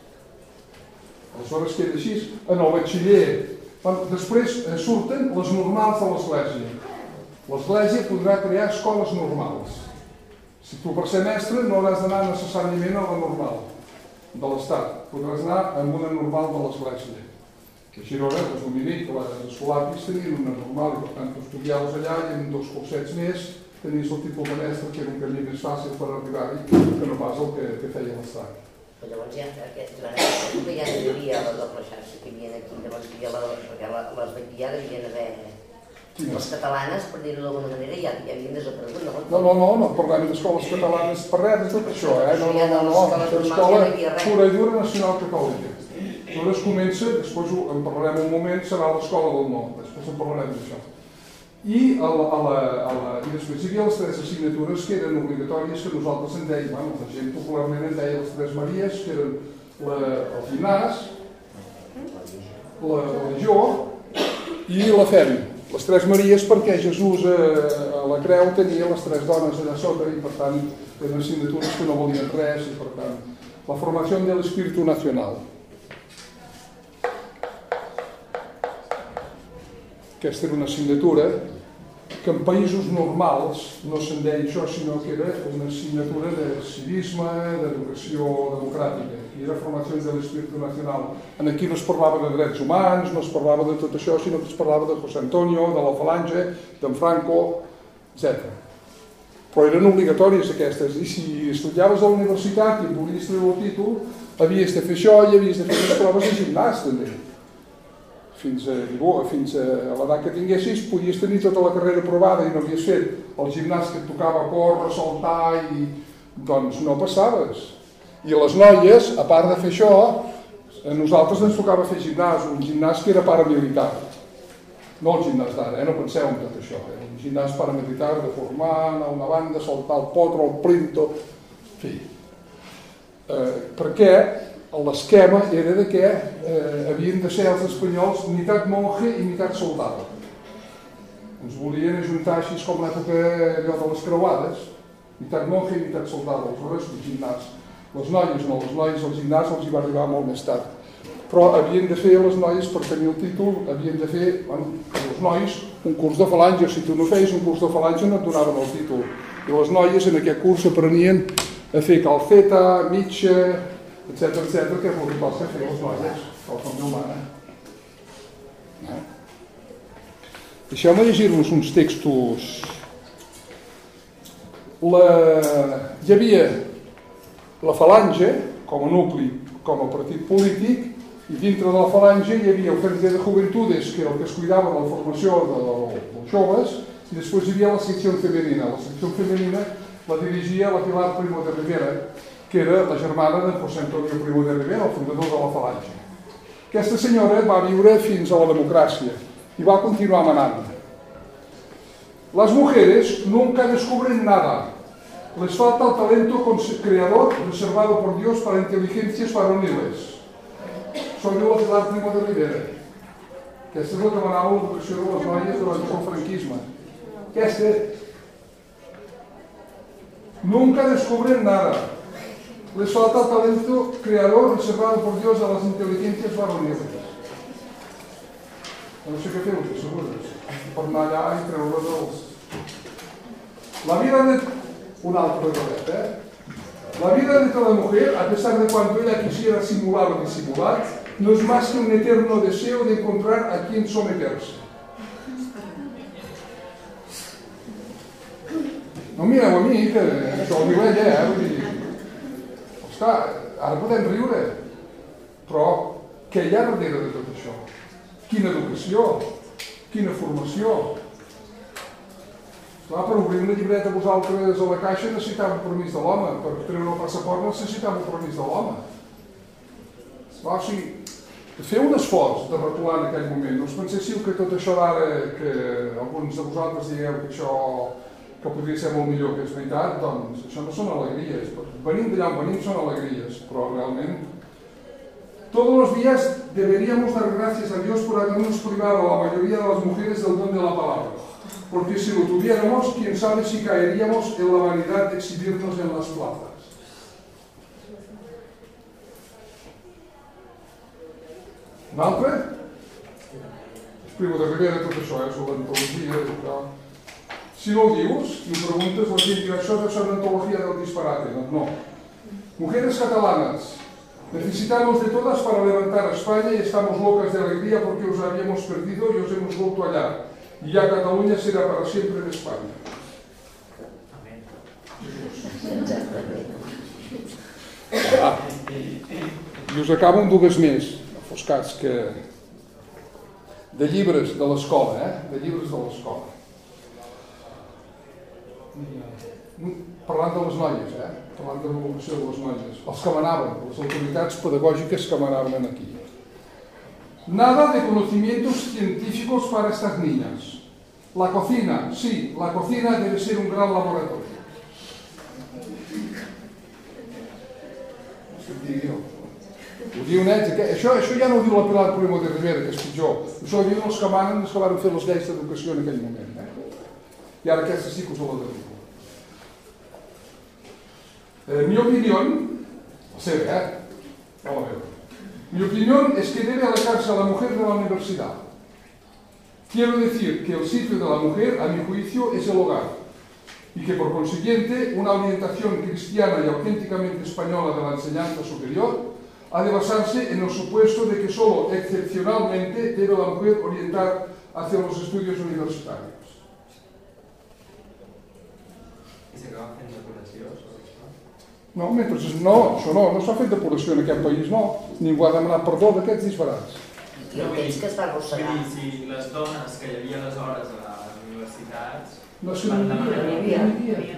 Aleshores queda així. En el batxiller, després surten les normals de l'Església. L'Església podrà crear escoles normals. Si tu per ser mestre no hauràs d'anar necessàriament a la normal de l'Estat, podràs anar a una normal de l'Església. A Girona, els dominics, les escolapis tenien una normal i per tant tu estudiaves allà i en dos cursets més tenies el títol de mestre, que era un camí més fàcil per arribar-hi que no pas el que, que feia l'Estat. Però llavors ja, aquest, durant aquesta època ja no hi havia la doble xarxa que hi havia aquí, llavors hi havia la, perquè la, les d'aquí ja devien haver... Sí, les catalanes, per dir-ho d'alguna manera, ja, ja havien desaparegut, no? No, no, no, no parlem d'escoles catalanes per res, de tot això, eh? No, no, no, no, l'escola pura i dura nacional catòlica. Aleshores comença, després en parlarem un moment, serà l'escola del Nord, després en parlarem d'això. I, a la, a la, a la, i després hi havia les tres assignatures que eren obligatòries, que nosaltres en dèiem, bueno, la gent popularment en deia les tres Maries, que eren la, el gimnàs, la religió i la fe. Les tres Maries perquè Jesús a, a la creu tenia les tres dones allà sota i per tant eren assignatures que no volien res i per tant la formació de l'espíritu nacional. Aquesta era una assignatura que en països normals no se'n deia això, sinó que era una assignatura de civisme, d'educació democràtica, i era formació de l'espíritu nacional. Aquí no es parlava de drets humans, no es parlava de tot això, sinó que es parlava de José Antonio, de la Falange, d'en Franco, etcètera. Però eren obligatòries aquestes, i si estudiaves a la universitat i volies treure el títol, havies de fer això i havies de fer les proves de gimnàs, també. Fins a, fins a l'edat que tinguessis podies tenir tota la carrera provada i no havies fet el gimnàs que et tocava córrer, saltar i doncs no passaves. I les noies, a part de fer això, a nosaltres ens tocava fer gimnàs, un gimnàs que era paramilitar. No el gimnàs d'ara, eh? No penseu en tot això. Eh? Un gimnàs paramilitar de formar, anar a una banda, saltar el potro, el plinto, en fi. Eh, perquè l'esquema era de que eh, havien de ser els espanyols meitat monje i meitat soldado. Ens volien ajuntar així com l'època allò de les creuades, meitat monje i meitat soldado, aleshores el gimnàs. Les noies no, les noies al gimnàs els hi va arribar molt més tard. Però havien de fer les noies, per tenir el títol, havien de fer, bueno, els nois, un curs de falange. Si tu no feies un curs de falange no et donaven el títol. I les noies en aquest curs aprenien a fer calceta, mitja, etcètera, etcètera, que és el que costa fer les noies, tal com Déu mana. No? Deixeu-me llegir-vos uns textos. La... Hi havia la Falange, com a nucli, com a partit polític, i dintre de la Falange hi havia el Frente de Juventudes, que era el que es cuidava de la formació de, de, dels joves, i després hi havia la secció femenina. La secció femenina la dirigia la Pilar Primo de Rivera, que era la germana de José Antonio Primo de Rivera, el fundador de la Falange. Aquesta senyora va viure fins a la democràcia i va continuar manant. Las mujeres nunca descubren nada. Les falta el talento creador reservado por Dios para inteligencias varoniles. Soy yo la Pilar Primo de Rivera. Aquesta és la que demanava l'educació de les noies durant el franquisme. Aquesta. Nunca descubren nada. Les falta el talento creador reservado por Dios a las inteligencias varoniles. No sé què feu, segures, per anar allà i treure els... La vida de... Un altre regalet, eh? La vida de toda mujer, a pesar de cuando ella quisiera simular o disimular, no es más que un eterno deseo de encontrar a quien someterse. No mireu a mi, que això ho diu ella, eh? Vull dir... Ostres, ara podem riure, però què hi ha darrere de tot això? Quina educació, quina formació. Clar, per obrir una llibreta a vosaltres a la caixa necessitava el permís de l'home, per treure el passaport necessitava el permís de l'home. O sigui, fer un esforç de recular en aquell moment. No us penséssiu que tot això d'ara, que alguns de vosaltres digueu que això que podria ser molt millor, que és veritat, doncs això no són alegries. Venim d'allà on venim són alegries, però realment todos los días deberíamos dar gracias a Dios por habernos privado a la mayoría de las mujeres del don de la palabra. Porque si lo tuviéramos, quién sabe si caeríamos en la vanidad de exhibirnos en las plazas. Un altre? Explico de Rivera tot això, eh, sobre l'antologia i tal. Si no ho dius i ho preguntes, la gent diu això és una antología del disparate. Doncs no. Mujeres catalanas. Necesitamos de todas para levantar a España y estamos locas de alegría porque os habíamos perdido y os hemos vuelto allá. Y ya Cataluña será para siempre de España. Ah, i us acabo amb dues més, no fos cas que... de llibres de l'escola, eh? De llibres de l'escola. Parlant de les noies, eh? Parlant de l'evolució de les noies. Els que manaven, les autoritats pedagògiques que manaven aquí. Nada de conocimientos científicos para estas niñas. La cocina, sí, la cocina debe ser un gran laboratorio. Ho diuen ells, això, això ja no ho diu la Pilar Primo de Rivera, que és pitjor. Això ho diuen els que manen, els que van fer les lleis d'educació en aquell moment. Eh? I ara aquesta sí que us la dedico. Eh, mi opinión, la seva, eh? No la meva. Mi opinión es que debe alejarse a la mujer de la universidad. Quiero decir que el sitio de la mujer, a mi juicio, es el hogar. Y que por consiguiente, una orientación cristiana y auténticamente española de la enseñanza superior ha de basarse en el supuesto de que solo excepcionalmente debe la mujer orientar hacia los estudios universitarios. I s'acaba fent depuració sobre això? No, mentre... No, això no, no s'ha fet depuració en aquest país, no. Ningú ha demanat perdó d'aquests disbarats. I el temps que es va arrossegar. Si les dones que hi havia aleshores a les universitats... No, és que no hi havia.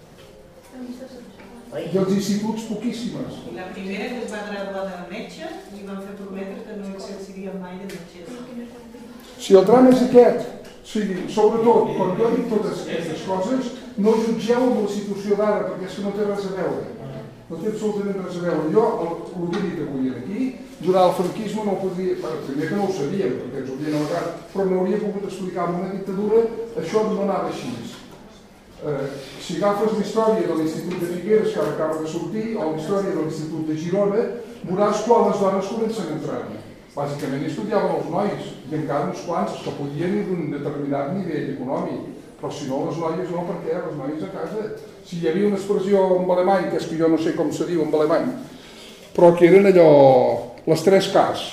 I els instituts poquíssimes. I la primera que es va graduar de metge li van fer prometre que no exerciria mai de metge. Si el tram és aquest, o sigui, sobretot, quan jo dic totes aquestes coses, no jutgeu amb la situació d'ara, perquè és que no té res a veure. No té absolutament res a veure. Jo, el que he dit avui aquí, durant el franquisme no ho podria... Primer que no ho sabíem, perquè ens ho havien amagat, però no hauria pogut explicar en una dictadura, això no anava així. Eh, si agafes la història de l'Institut de Figueres, que ara acaba de sortir, o la història de l'Institut de Girona, veuràs quan les dones comencen a entrar. Bàsicament estudiaven els nois, i encara uns quants, els que podien i d'un determinat nivell econòmic. Però si no, les noies no, perquè les noies a casa... Si hi havia una expressió en alemany, que és que jo no sé com se diu en alemany, però que eren allò... les tres Ks.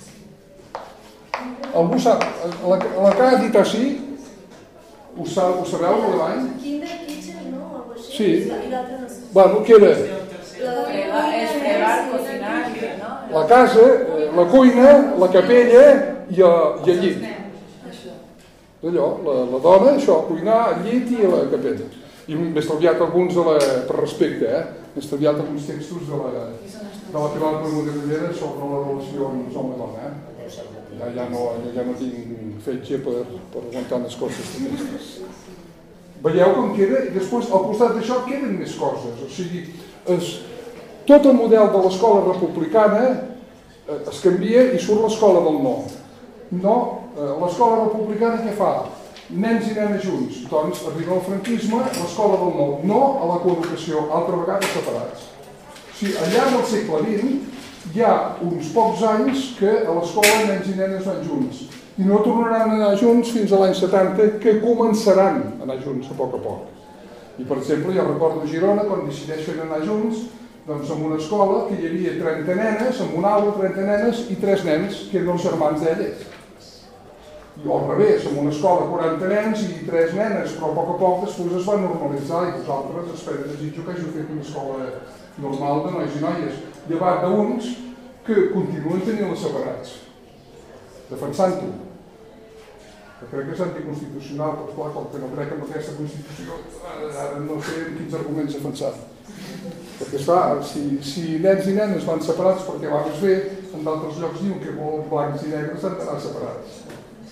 Algú sap... La, la K ha dit així? Ho, sa, ho sabeu en alemany? Kinder, kitchen, no? Algo així. Sí. I l'altre no sé. Bueno, què era? És fregar, cocinar, no? La casa, la cuina, la capella i, a, i el llit. Allò, la, la dona, això, cuinar, el llit i la capella. I m'he estalviat alguns de la, per respecte, eh? M'he estalviat alguns textos de la, de la Pilar Primo de Rivera sobre la relació amb home i dona, eh? Ja, ja, no, ja no tinc fetge per, per aguantar més coses d'aquestes. Veieu com queda? I després, al costat d'això, queden més coses. O sigui, es, tot el model de l'escola republicana es canvia i surt l'escola del no. No l'escola republicana què fa? Nens i nenes junts. Doncs arriba el franquisme, l'escola del nou, no a la coeducació, altra vegada separats. O sigui, allà en el segle vint hi ha uns pocs anys que a l'escola nens i nenes van junts. I no tornaran a anar junts fins a l'any setanta, que començaran a anar junts a poc a poc. I, per exemple, jo recordo a Girona, quan decideixen anar junts, doncs en una escola que hi havia trenta nenes, en una aula trenta nenes i tres nens, que eren els germans d'elles. I al revés, en una escola quaranta nens i tres nenes, però a poc a poc després es va normalitzar i vosaltres espero desitjo que hàgiu fet una escola normal de nois i noies, llevat d'uns que continuen tenint-les separats, defensant-ho. Que crec que és anticonstitucional, però clar, com que no crec en aquesta Constitució, ara no sé quins arguments defensar. Perquè esclar, si, si nens i nenes van separats perquè va més bé, en d'altres llocs diuen que blancs i negres han d'anar separats.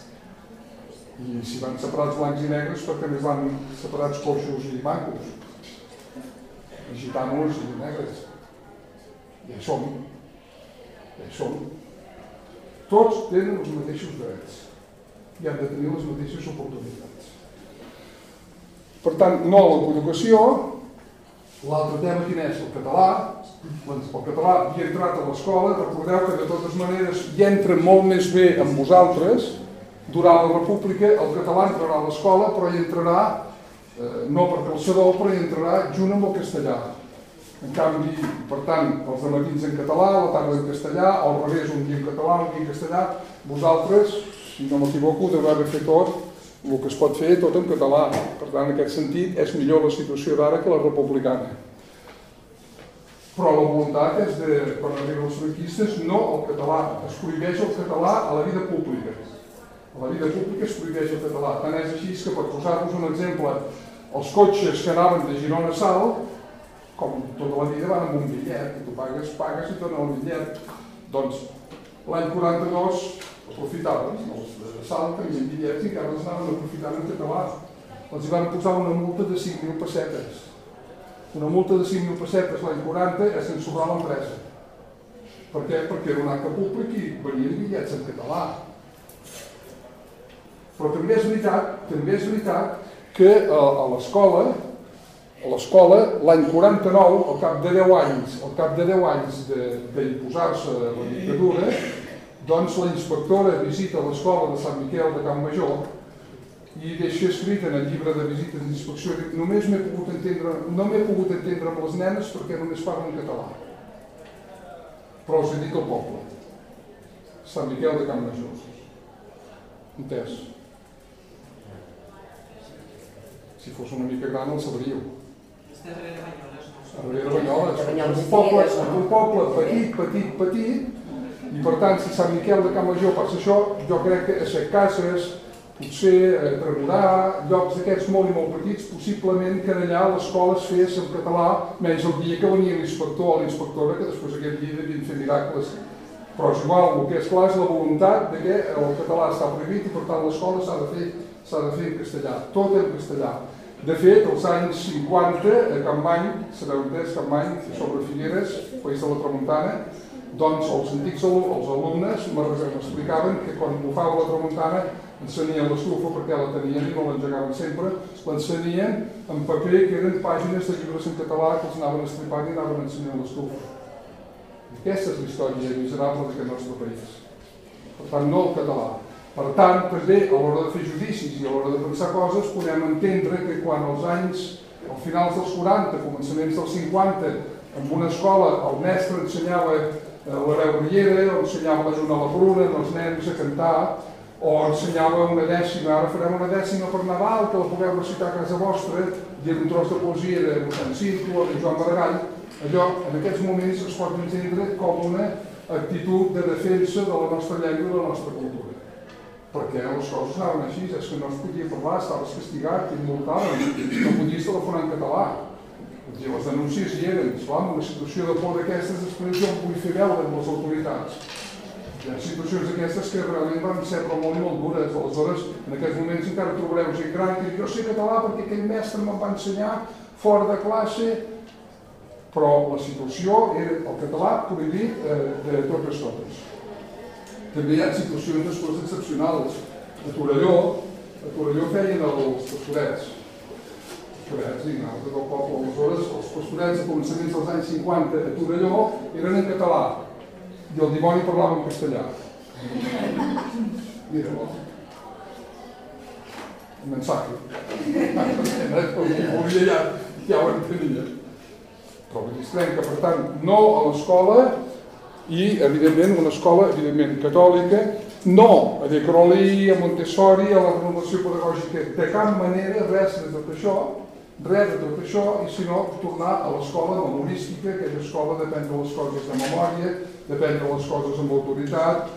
I si van separats blancs i negres, perquè més van separats coixos i mancos, i gitanos i negres. I hi som. I hi som. Tots tenen els mateixos drets i han de tenir les mateixes oportunitats. Per tant, no a la coeducació. L'altre tema quin és? El català. El català hi ha entrat a l'escola. Recordeu que de totes maneres hi entra molt més bé amb vosaltres. Durant la República el català entrarà a l'escola, però hi entrarà, eh, no per calçador, però hi entrarà junt amb el castellà. En canvi, per tant, els dematins en català, la tarda en castellà, al revés, un dia en català, un dia en castellà. Vosaltres, si no m'equivoco, deveu haver fet tot el que es pot fer, tot en català. Per tant, en aquest sentit, és millor la situació d'ara que la republicana. Però la voluntat és de, quan arriben els franquistes, no el català. Es prohibeix el català a la vida pública. A la vida pública es prohibeix el català. Tant és així que, per posar-vos un exemple, els cotxes que anaven de Girona a Salt, com tota la vida van amb un bitllet, que tu pagues, pagues i et donen el bitllet. Doncs l'any quaranta-dos aprofitaven, els de Salt tenien bitllets i encara els anaven aprofitant en català. Els hi van posar una multa de cinc mil pessetes. Una multa de cinc mil pessetes l'any quaranta és sense sobrar l'empresa. Per què? Perquè era un acte públic i venien bitllets en català. Però també és veritat, també és veritat que a l'escola, a l'escola, l'any quaranta-nou, al cap de deu anys, al cap de deu anys d'imposar-se la dictadura, doncs la inspectora visita l'escola de Sant Miquel de Can Major i deixa escrit en el llibre de visites d'inspecció, només m'he pogut entendre, no m'he pogut entendre amb les nenes perquè només parlen català. Però els he dit al poble. Sant Miquel de Can Major. Entès? Si fos una mica gran el sabríeu. Darrere Banyoles, no? Darrere Banyoles. Un poble, un poble petit, petit, petit, i per tant, si Sant Miquel de Can Major passa això, jo crec que a set cases, potser a Tregurà, llocs d'aquests molt i molt petits, possiblement que allà l'escola es fes en català, menys el dia que venia l'inspector o l'inspectora, que després aquell dia devien fer miracles. Però és igual, el que és clar és la voluntat de que el català està prohibit i per tant l'escola s'ha de fer, s'ha de fer en castellà, tot en castellà. De fet, als anys cinquanta, a Campmany, sabeu entès, Campmany, sobre Figueres, País de la Tramuntana, doncs els antics els alumnes m'explicaven que quan bufava la tramuntana encenien l'estufa perquè la tenien i no l'engegaven sempre, l'encenien en paper que eren pàgines de llibres en català que els anaven estripant i anaven ensenyant l'estufa. Aquesta és la història miserable d'aquest nostre país. Per tant, no el català. Per tant, també a l'hora de fer judicis i a l'hora de pensar coses podem entendre que quan als anys, al finals dels quaranta, començaments dels cinquanta, en una escola el mestre ensenyava la veu riera, o ensenyava la Juna a la Pruna, els nens a cantar, o ensenyava una dècima, ara farem una dècima per Nadal, que la pugueu recitar a casa vostra, i un tros de poesia de mossèn Cinto o de Joan Maragall, allò en aquests moments es pot entendre com una actitud de defensa de la nostra llengua i de la nostra cultura. Perquè les coses anaven així, és que no es podia parlar, estaves castigat, immortaven, no podies telefonar en català. I les denúncies hi eren, esclar, en una situació de por d'aquestes, després jo em vull fer veure amb les autoritats. Hi ha situacions d'aquestes que realment van ser però molt i molt dures, aleshores en aquests moments encara trobareu gent gran que diu jo sé català perquè aquell mestre me'n va ensenyar fora de classe, però la situació era el català prohibit de totes totes. També hi ha situacions després excepcionals. A Torelló, a Torelló feien els pastorets. Pastorets, i anaven tot el poble. Aleshores, els pastorets a començaments dels anys cinquanta a Torelló eren en català i el dimoni parlava en castellà. Mira-ho. Un mensaje. Ja, ja ho entenia. Però vull dir, es trenca, per tant, no a l'escola i, evidentment, una escola, evidentment, catòlica, no a De Crowley, a Montessori, a la renovació pedagògica, de cap manera, res de tot això, res de tot això, i sinó tornar a l'escola memorística, aquella escola d'aprendre les coses de memòria, d'aprendre les coses amb autoritat,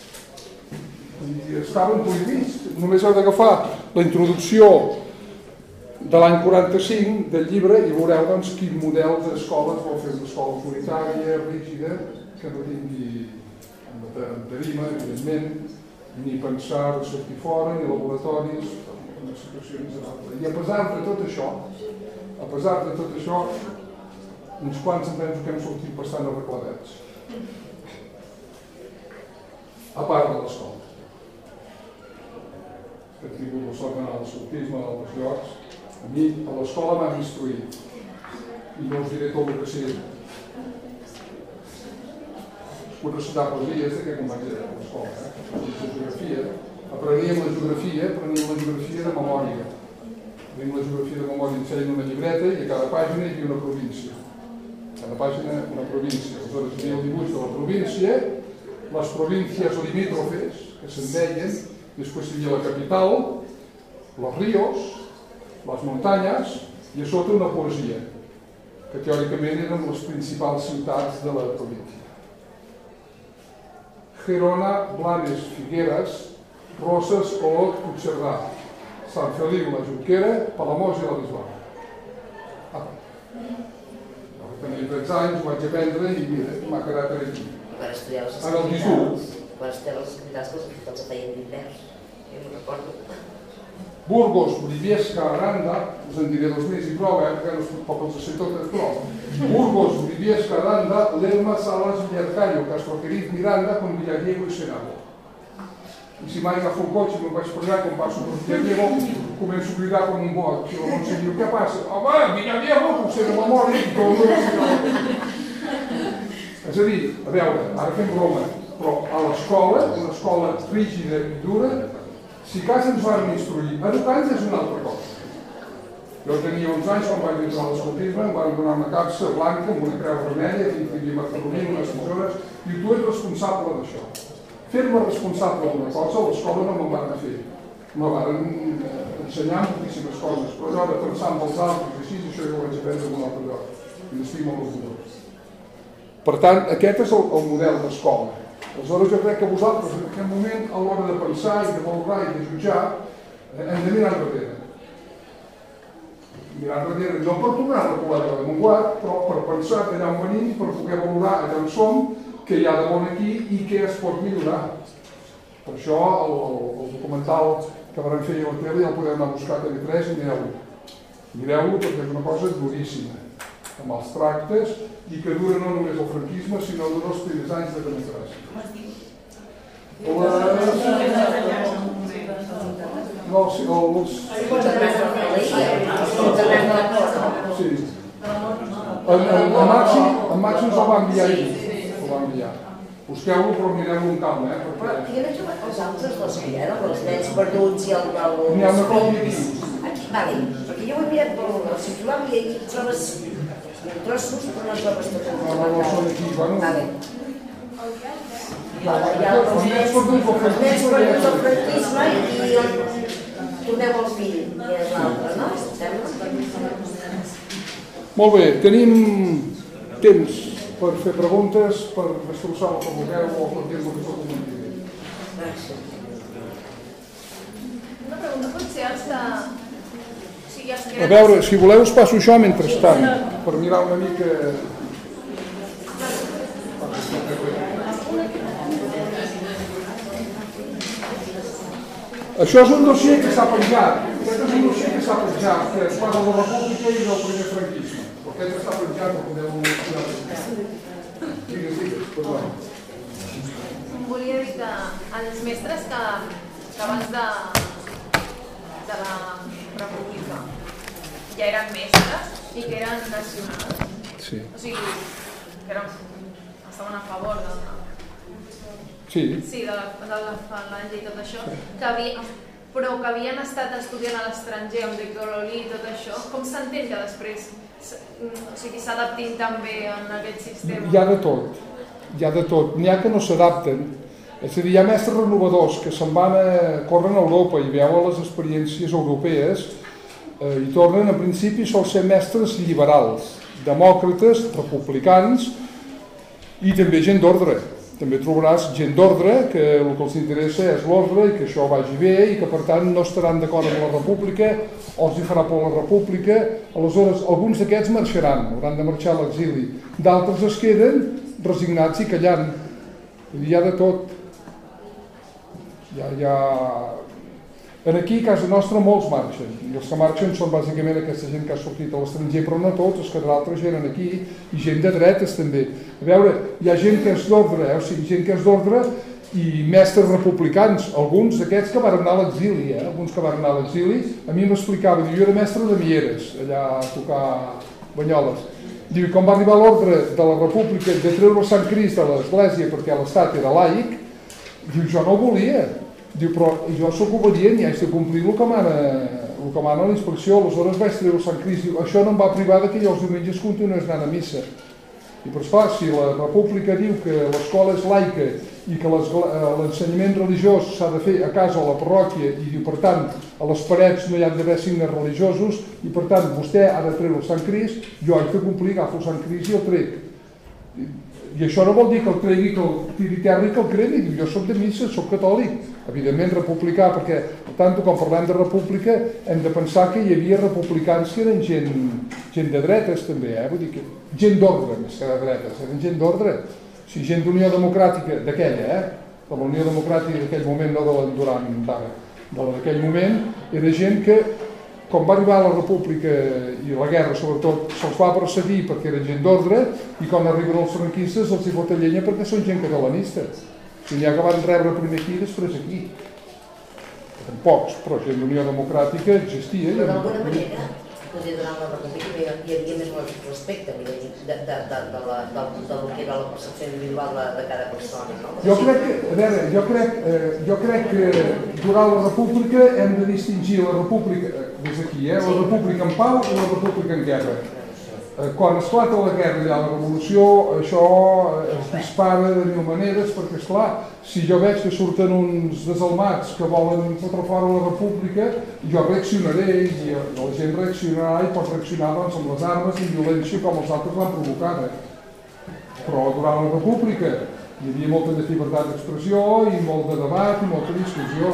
i estaven prohibits. Només heu d'agafar la introducció de l'any quaranta-cinc del llibre i veureu doncs, quin model d'escola es vol fer, una escola autoritària, rígida, que no tingui en tarima, evidentment, ni pensar de sortir fora, ni laboratoris, una situació miserable. I a pesar de tot això, a pesar de tot això, uns quants em penso que hem sortit bastant arregladets. A part de l'escola. Que he tingut la sort d'anar al sortisme, a altres llocs. A mi, a l'escola m'han instruït. I no us diré tot el que sé. Puc recitar poesies de què com vaig a l'escola. Eh? La geografia. Apreníem la geografia, apreníem la geografia de memòria. Apreníem la geografia de memòria, ens feien una llibreta i a cada pàgina hi havia una província. A cada pàgina una província. Aleshores hi havia el dibuix de la província, les províncies limítrofes, que se'n deien, després hi havia la capital, los ríos, les muntanyes i a sota una poesia, que teòricament eren les principals ciutats de la província. Gerona, Blanes, Figueres, Roses, Olot, Puigcerdà, Sant Feliu, la Junquera, Palamós i la Bisbal. Ah, tenia tretze anys, ho vaig aprendre i mira, m'ha quedat per aquí. Per estudiar les En el divuit. Per estudiar les activitats que els feien d'invers. Jo no recordo. Burgos, Briviesca, Aranda, us en diré dos més i prou, eh, que no poc els sé totes, però Burgos, Briviesca, Aranda, Lerma, Salas, Villarcayo, Castroqueriz, Miranda, con Villadiego i Senado. I si mai agafo un cotxe i me'n vaig per allà, com passo per Villadiego, començo a cridar com un bot. I la Montse diu, què passa? Home, Villadiego, que ho sé de memòria, i tot el món. És a dir, a veure, ara fem broma, però a l'escola, una escola rígida i dura, si cas ens van instruir, educants és una altra cosa. Jo tenia uns anys quan vaig entrar a l'escoltisme, em van donar una capsa blanca amb una creu vermella, que hi havia marcaromí, unes tisores, i tu ets responsable d'això. Fer-me responsable d'una cosa, a l'escola no me'n van fer. Me van ensenyar moltíssimes coses, però allò de pensar amb els altres, així, això jo ho vaig aprendre en un altre lloc. I n'estic molt orgullós. Per tant, aquest és el, el model d'escola. Aleshores, jo crec que vosaltres, en aquest moment, a l'hora de pensar i de valorar i de jutjar, eh, hem de mirar enrere. Mirar enrere, no per tornar a recular de l'avantguard, però per pensar d'allà on venim, per poder valorar allà on som, què hi ha de bon aquí i què es pot millorar. Per això, el, el, el documental que vam fer a la tele ja el podem anar a buscar a T V tres i mireu-lo. Mireu-lo perquè és una cosa duríssima, amb els tractes, i que dura no només el franquisme, sinó de els primers anys de democràcia. No, sí, els... Sí. En Màxim se'l va enviar ahir. Se'l va enviar. Busqueu-lo, però mireu-lo amb calma, eh? Però quina és els altres dos que hi ha, els nens perduts i el... N'hi ha una còpia aquí. Aquí, vale, perquè jo ho he mirat pel situar i aquí trobes trossos, però no trobes tot el No, no, no són aquí, bueno... Vale. Hi ha els nens perduts al franquisme i torneu al fill, i és l'altre, no? Sembla? Molt bé, tenim temps per fer preguntes, per destrossar el que vulgueu o per dir-vos que tot ho mentida. Gràcies. Una pregunta, potser els que... O sigui, els que... A veure, si voleu us passo això mentrestant, per mirar una mica... Això és un dossier que s'ha penjat. Aquest és un dossier que s'ha penjat, que es parla de la República i del primer franquisme. Aquest que està penjat no podeu mencionar. Digues, digues, perdó. Volia dir que els mestres que, que abans de, de la República ja eren mestres i que eren nacionals. Sí. O sigui, que eren, estaven a favor de, Sí. sí, de, la, de la falange i tot això, que havia, però que havien estat estudiant a l'estranger amb Víctor Olí i tot això. Com s'entén que després o sigui, s'adaptin també en aquest sistema? Hi ha de tot, hi ha de tot. N'hi ha que no s'adapten. És a dir, hi ha mestres renovadors que se'n van a córrer a Europa i veuen les experiències europees eh, i tornen, en principi, sol ser mestres liberals, demòcrates, republicans i també gent d'ordre. També trobaràs gent d'ordre que el que els interessa és l'ordre i que això vagi bé i que per tant no estaran d'acord amb la república o els hi farà por la república. Aleshores, alguns d'aquests marxaran, hauran de marxar a l'exili. D'altres es queden resignats i callant. Hi ha de tot. Hi ha, hi ha... En aquí, a casa nostra, molts marxen. I els que marxen són bàsicament aquesta gent que ha sortit a l'estranger, però no tots, es quedarà altra gent aquí, i gent de dretes també. A veure, hi ha gent que és d'ordre, eh? O sigui, gent que és d'ordre i mestres republicans, alguns d'aquests que van anar a l'exili, eh? Alguns que van anar a l'exili, a mi m'explicava, jo era mestre de Mieres, allà a tocar Banyoles. Diu, com va arribar l'ordre de la república de treure el Sant Crist de l'església perquè l'estat era laic, diu, jo no ho volia. Diu, però jo sóc obedient i haig de complir el que mana, el que mana la inspecció. Aleshores vaig treure el Sant Crist. Diu, això no em va privar que jo els diumenges continués anant a missa. I però esclar, si la república diu que l'escola és laica i que l'ensenyament religiós s'ha de fer a casa o a la parròquia i diu, per tant, a les parets no hi ha d'haver signes religiosos i per tant vostè ha de treure el Sant Crist, jo haig de complir, agafo el Sant Crist i el trec. I això no vol dir que el tregui, que el tiri terra i que el cremi. Diu, jo soc de missa, soc catòlic, evidentment republicà, perquè tant quan parlem de república hem de pensar que hi havia republicans que eren gent, gent de dretes també, eh? Vull dir que gent d'ordre més que de dretes, eren gent d'ordre. O sigui, gent d'Unió Democràtica, d'aquella, eh? De la Unió Democràtica d'aquell moment, no de la Durant d'ara, de la d'aquell moment, era gent que quan va arribar la república i la guerra sobretot se'ls va perseguir perquè eren gent d'ordre i quan arriben els franquistes els hi fota llenya perquè són gent catalanista. O sigui, n'hi ha que van rebre primer aquí i després aquí. Eren pocs, però gent d'Unió Democràtica existia. Però d'alguna manera, potser durant la república hi havia més respecte de, de, de, de, de, la, de, de lo que era la percepció individual de, de cada persona, no? Jo crec que, a veure, jo crec, eh, jo crec que durant la república hem de distingir la república, eh, des d'aquí, eh, la república en pau i la república en guerra. Eh, quan esclata la guerra i la revolució, això es dispara de mil maneres, perquè, esclar, si jo veig que surten uns desalmats que volen fotre fora la república, jo reaccionaré i la gent reaccionarà i pot reaccionar doncs, amb les armes i violència com els altres l'han provocada. Però durant la república hi havia molta més llibertat d'expressió i molt de debat i molta discussió.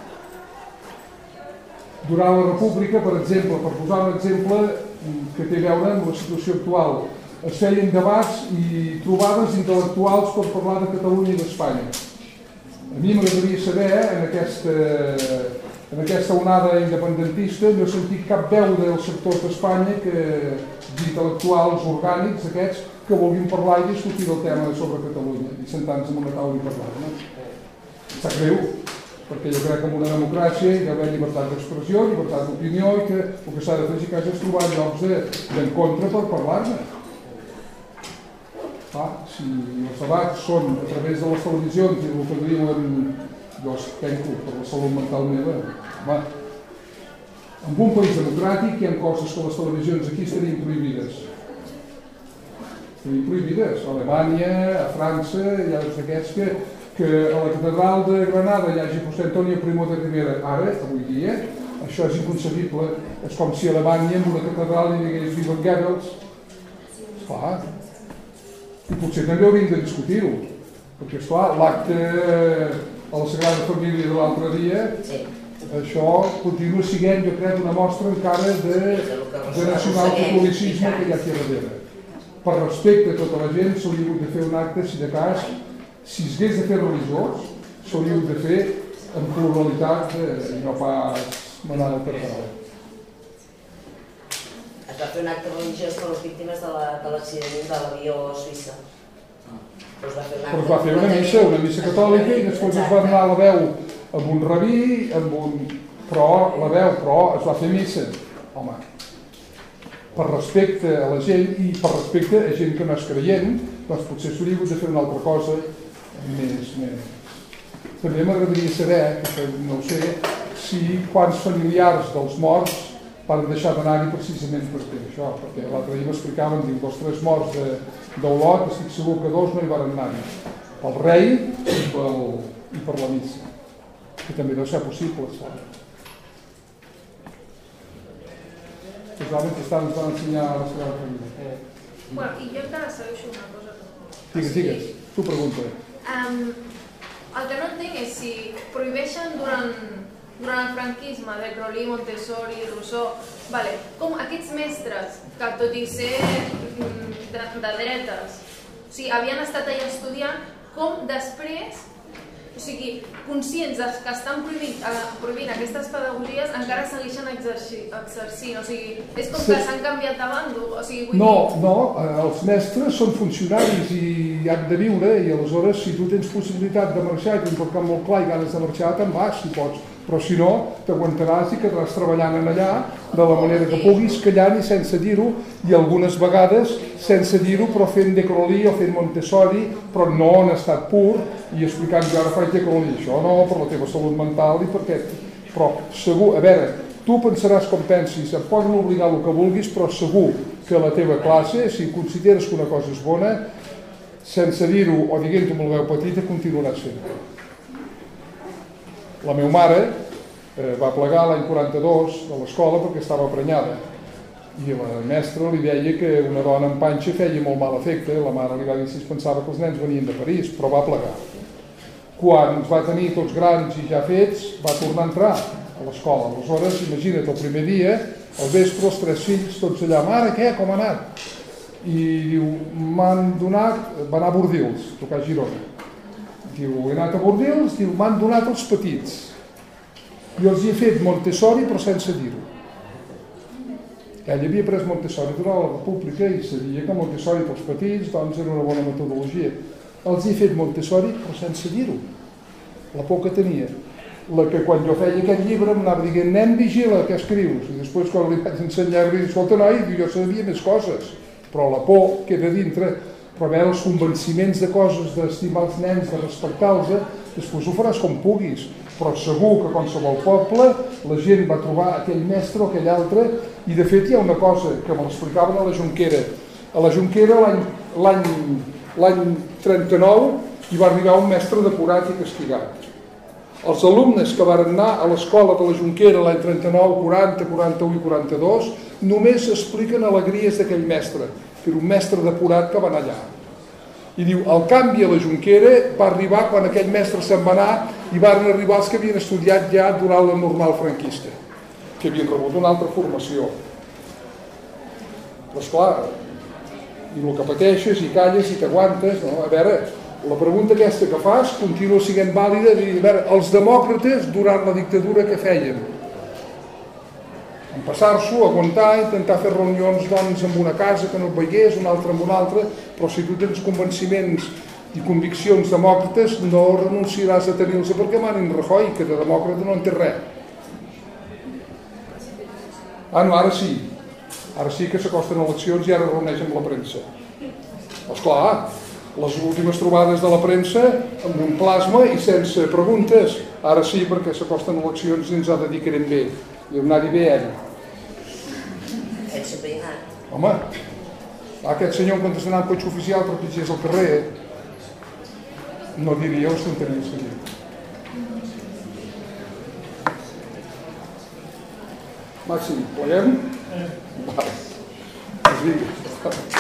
Durant la república, per exemple, per posar un exemple que té a veure amb la situació actual, es feien debats i trobades intel·lectuals per parlar de Catalunya i d'Espanya. A mi m'agradaria saber, en aquesta, en aquesta onada independentista, no he sentit cap veu dels sectors d'Espanya que d'intel·lectuals orgànics, aquests, que vulguin parlar i discutir el tema sobre Catalunya i sentar-nos en una taula i parlar-ne. Està greu, perquè jo crec que en una democràcia hi ha d'haver llibertat d'expressió, llibertat d'opinió i que el que s'ha de fer si és trobar llocs d'encontre per parlar-ne. Ah, si els debats són a través de les televisions i el que diuen, jo es penco per la salut mental meva, home, en un país democràtic hi ha coses que les televisions aquí estarien prohibides. Estarien prohibides. A Alemanya, a França, hi ha d'aquests que, que a la catedral de Granada hi hagi José Antonio Primo de Rivera. Ara, avui dia, això és inconcebible. És com si a Alemanya en una catedral hi digués Viva Goebbels. Esclar. I potser també hauríem de discutir-ho, perquè, esclar, l'acte a la Sagrada Família de l'altre dia, sí. Això continua sent, jo crec, una mostra encara de, de nacional-catolicisme que hi ha aquí darrere. Per respecte a tota la gent, s'hauria hagut de fer un acte, si de cas, si es hagués de fer religiós, s'hauria hagut de fer en pluralitat i no pas manada per paraula. Es va fer un acte religiós per les víctimes de l'accident de l'avió suïssa. Però es va fer una missa, una missa catòlica, i després es va donar la veu amb un rabí, amb un... però, la veu, però es va fer missa, home, per respecte a la gent i per respecte a gent que no és creient, doncs potser s'hauria hagut de fer una altra cosa més... més. També m'agradaria saber, que no ho sé, si quants familiars dels morts van deixar d'anar-hi precisament per fer això, perquè l'altre dia m'explicaven, diu, dels tres morts d'Olot, estic segur que dos no hi van anar-hi, pel rei i, pel, i per la missa, que també deu ser possible, saps? Els homes estan, ens van ensenyar a la seva família. Bueno, i jo encara segueixo una cosa. Digues, digues, tu pregunta. Um, el que no entenc és si prohibeixen durant, durant el franquisme de Crowley, Montessori, Rousseau, vale, com aquests mestres, que tot i ser de, de dretes, o sigui, havien estat allà estudiant, com després, o sigui, conscients que estan prohibint, prohibint aquestes pedagogies, encara segueixen exercint, exercint. O sigui, és com que s'han canviat de bando. O sigui, vull no, dir... no, els mestres són funcionaris i han de viure, i aleshores si tu tens possibilitat de marxar i tens el camp molt clar i ganes de marxar, te'n vas, si pots. Però si no, t'aguantaràs i quedaràs treballant en allà de la manera que puguis, callant i sense dir-ho, i algunes vegades sense dir-ho, però fent de Crowley o fent Montessori, però no en estat pur, i explicant que ara faig de Crowley, això no, per la teva salut mental i perquè... Però segur, a veure, tu pensaràs com pensis, et poden obligar el que vulguis, però segur que la teva classe, si consideres que una cosa és bona, sense dir-ho o dient-ho amb la veu petita, continuaràs fent. La meva mare eh, va plegar l'any quaranta-dos de l'escola perquè estava prenyada i la mestra li deia que una dona amb panxa feia molt mal efecte. La mare li va dir si es pensava que els nens venien de París, però va plegar. Quan ens va tenir tots grans i ja fets, va tornar a entrar a l'escola. Aleshores, imagina't, el primer dia, al vespre, els tres fills, tots allà, mare, què, com ha anat? I diu, m'han donat, va anar a Bordils, a tocar a Girona. Diu, he anat a Bordils, diu, m'han donat els petits. Jo els hi he fet Montessori, però sense dir-ho. Ell havia pres Montessori durant la República i sabia que Montessori pels petits doncs, era una bona metodologia. Els hi he fet Montessori, però sense dir-ho. La por que tenia. La que quan jo feia aquest llibre m'anava dient, nen, vigila, què escrius? I després quan li vaig ensenyar a dir, escolta, noi, jo sabia més coses. Però la por queda dintre. Però veure els convenciments de coses, d'estimar els nens, de respectar-los, després ho faràs com puguis. Però segur que a qualsevol poble la gent va trobar aquell mestre o aquell altre, i de fet hi ha una cosa que me l'explicaven a la Jonquera. A la Jonquera l'any trenta-nou hi va arribar un mestre depurat i castigat. Els alumnes que van anar a l'escola de la Jonquera l'any trenta-nou, quaranta, quaranta-u i quaranta-dos només expliquen alegries d'aquell mestre, que era un mestre depurat que va anar allà. I diu, el canvi a la Jonquera va arribar quan aquell mestre se'n va anar i van arribar els que havien estudiat ja durant la normal franquista, que havien rebut una altra formació. Però esclar, i el que pateixes i calles i t'aguantes, no? A veure, la pregunta aquesta que fas continua sent vàlida, de dir, a veure, els demòcrates durant la dictadura què feien? Passar-s'ho, aguantar, intentar fer reunions doncs, amb una casa que no et veiés, una altra amb una altra, però si tu tens convenciments i conviccions demòcrates no renunciaràs a tenir-los perquè manin Rajoy, que de demòcrata no en té res. Ah, no, ara sí. Ara sí que s'acosten eleccions i ara reuneix amb la premsa. Esclar, les últimes trobades de la premsa amb un plasma i sense preguntes. Ara sí, perquè s'acosten eleccions i ens ha de dir que anem bé. I anar-hi bé ell. Home, aquest senyor en comptes d'anar amb cotxe oficial per pitgés al carrer, no diria els tonteries que diu. Màxim, pleguem? Vale. Pues vinga.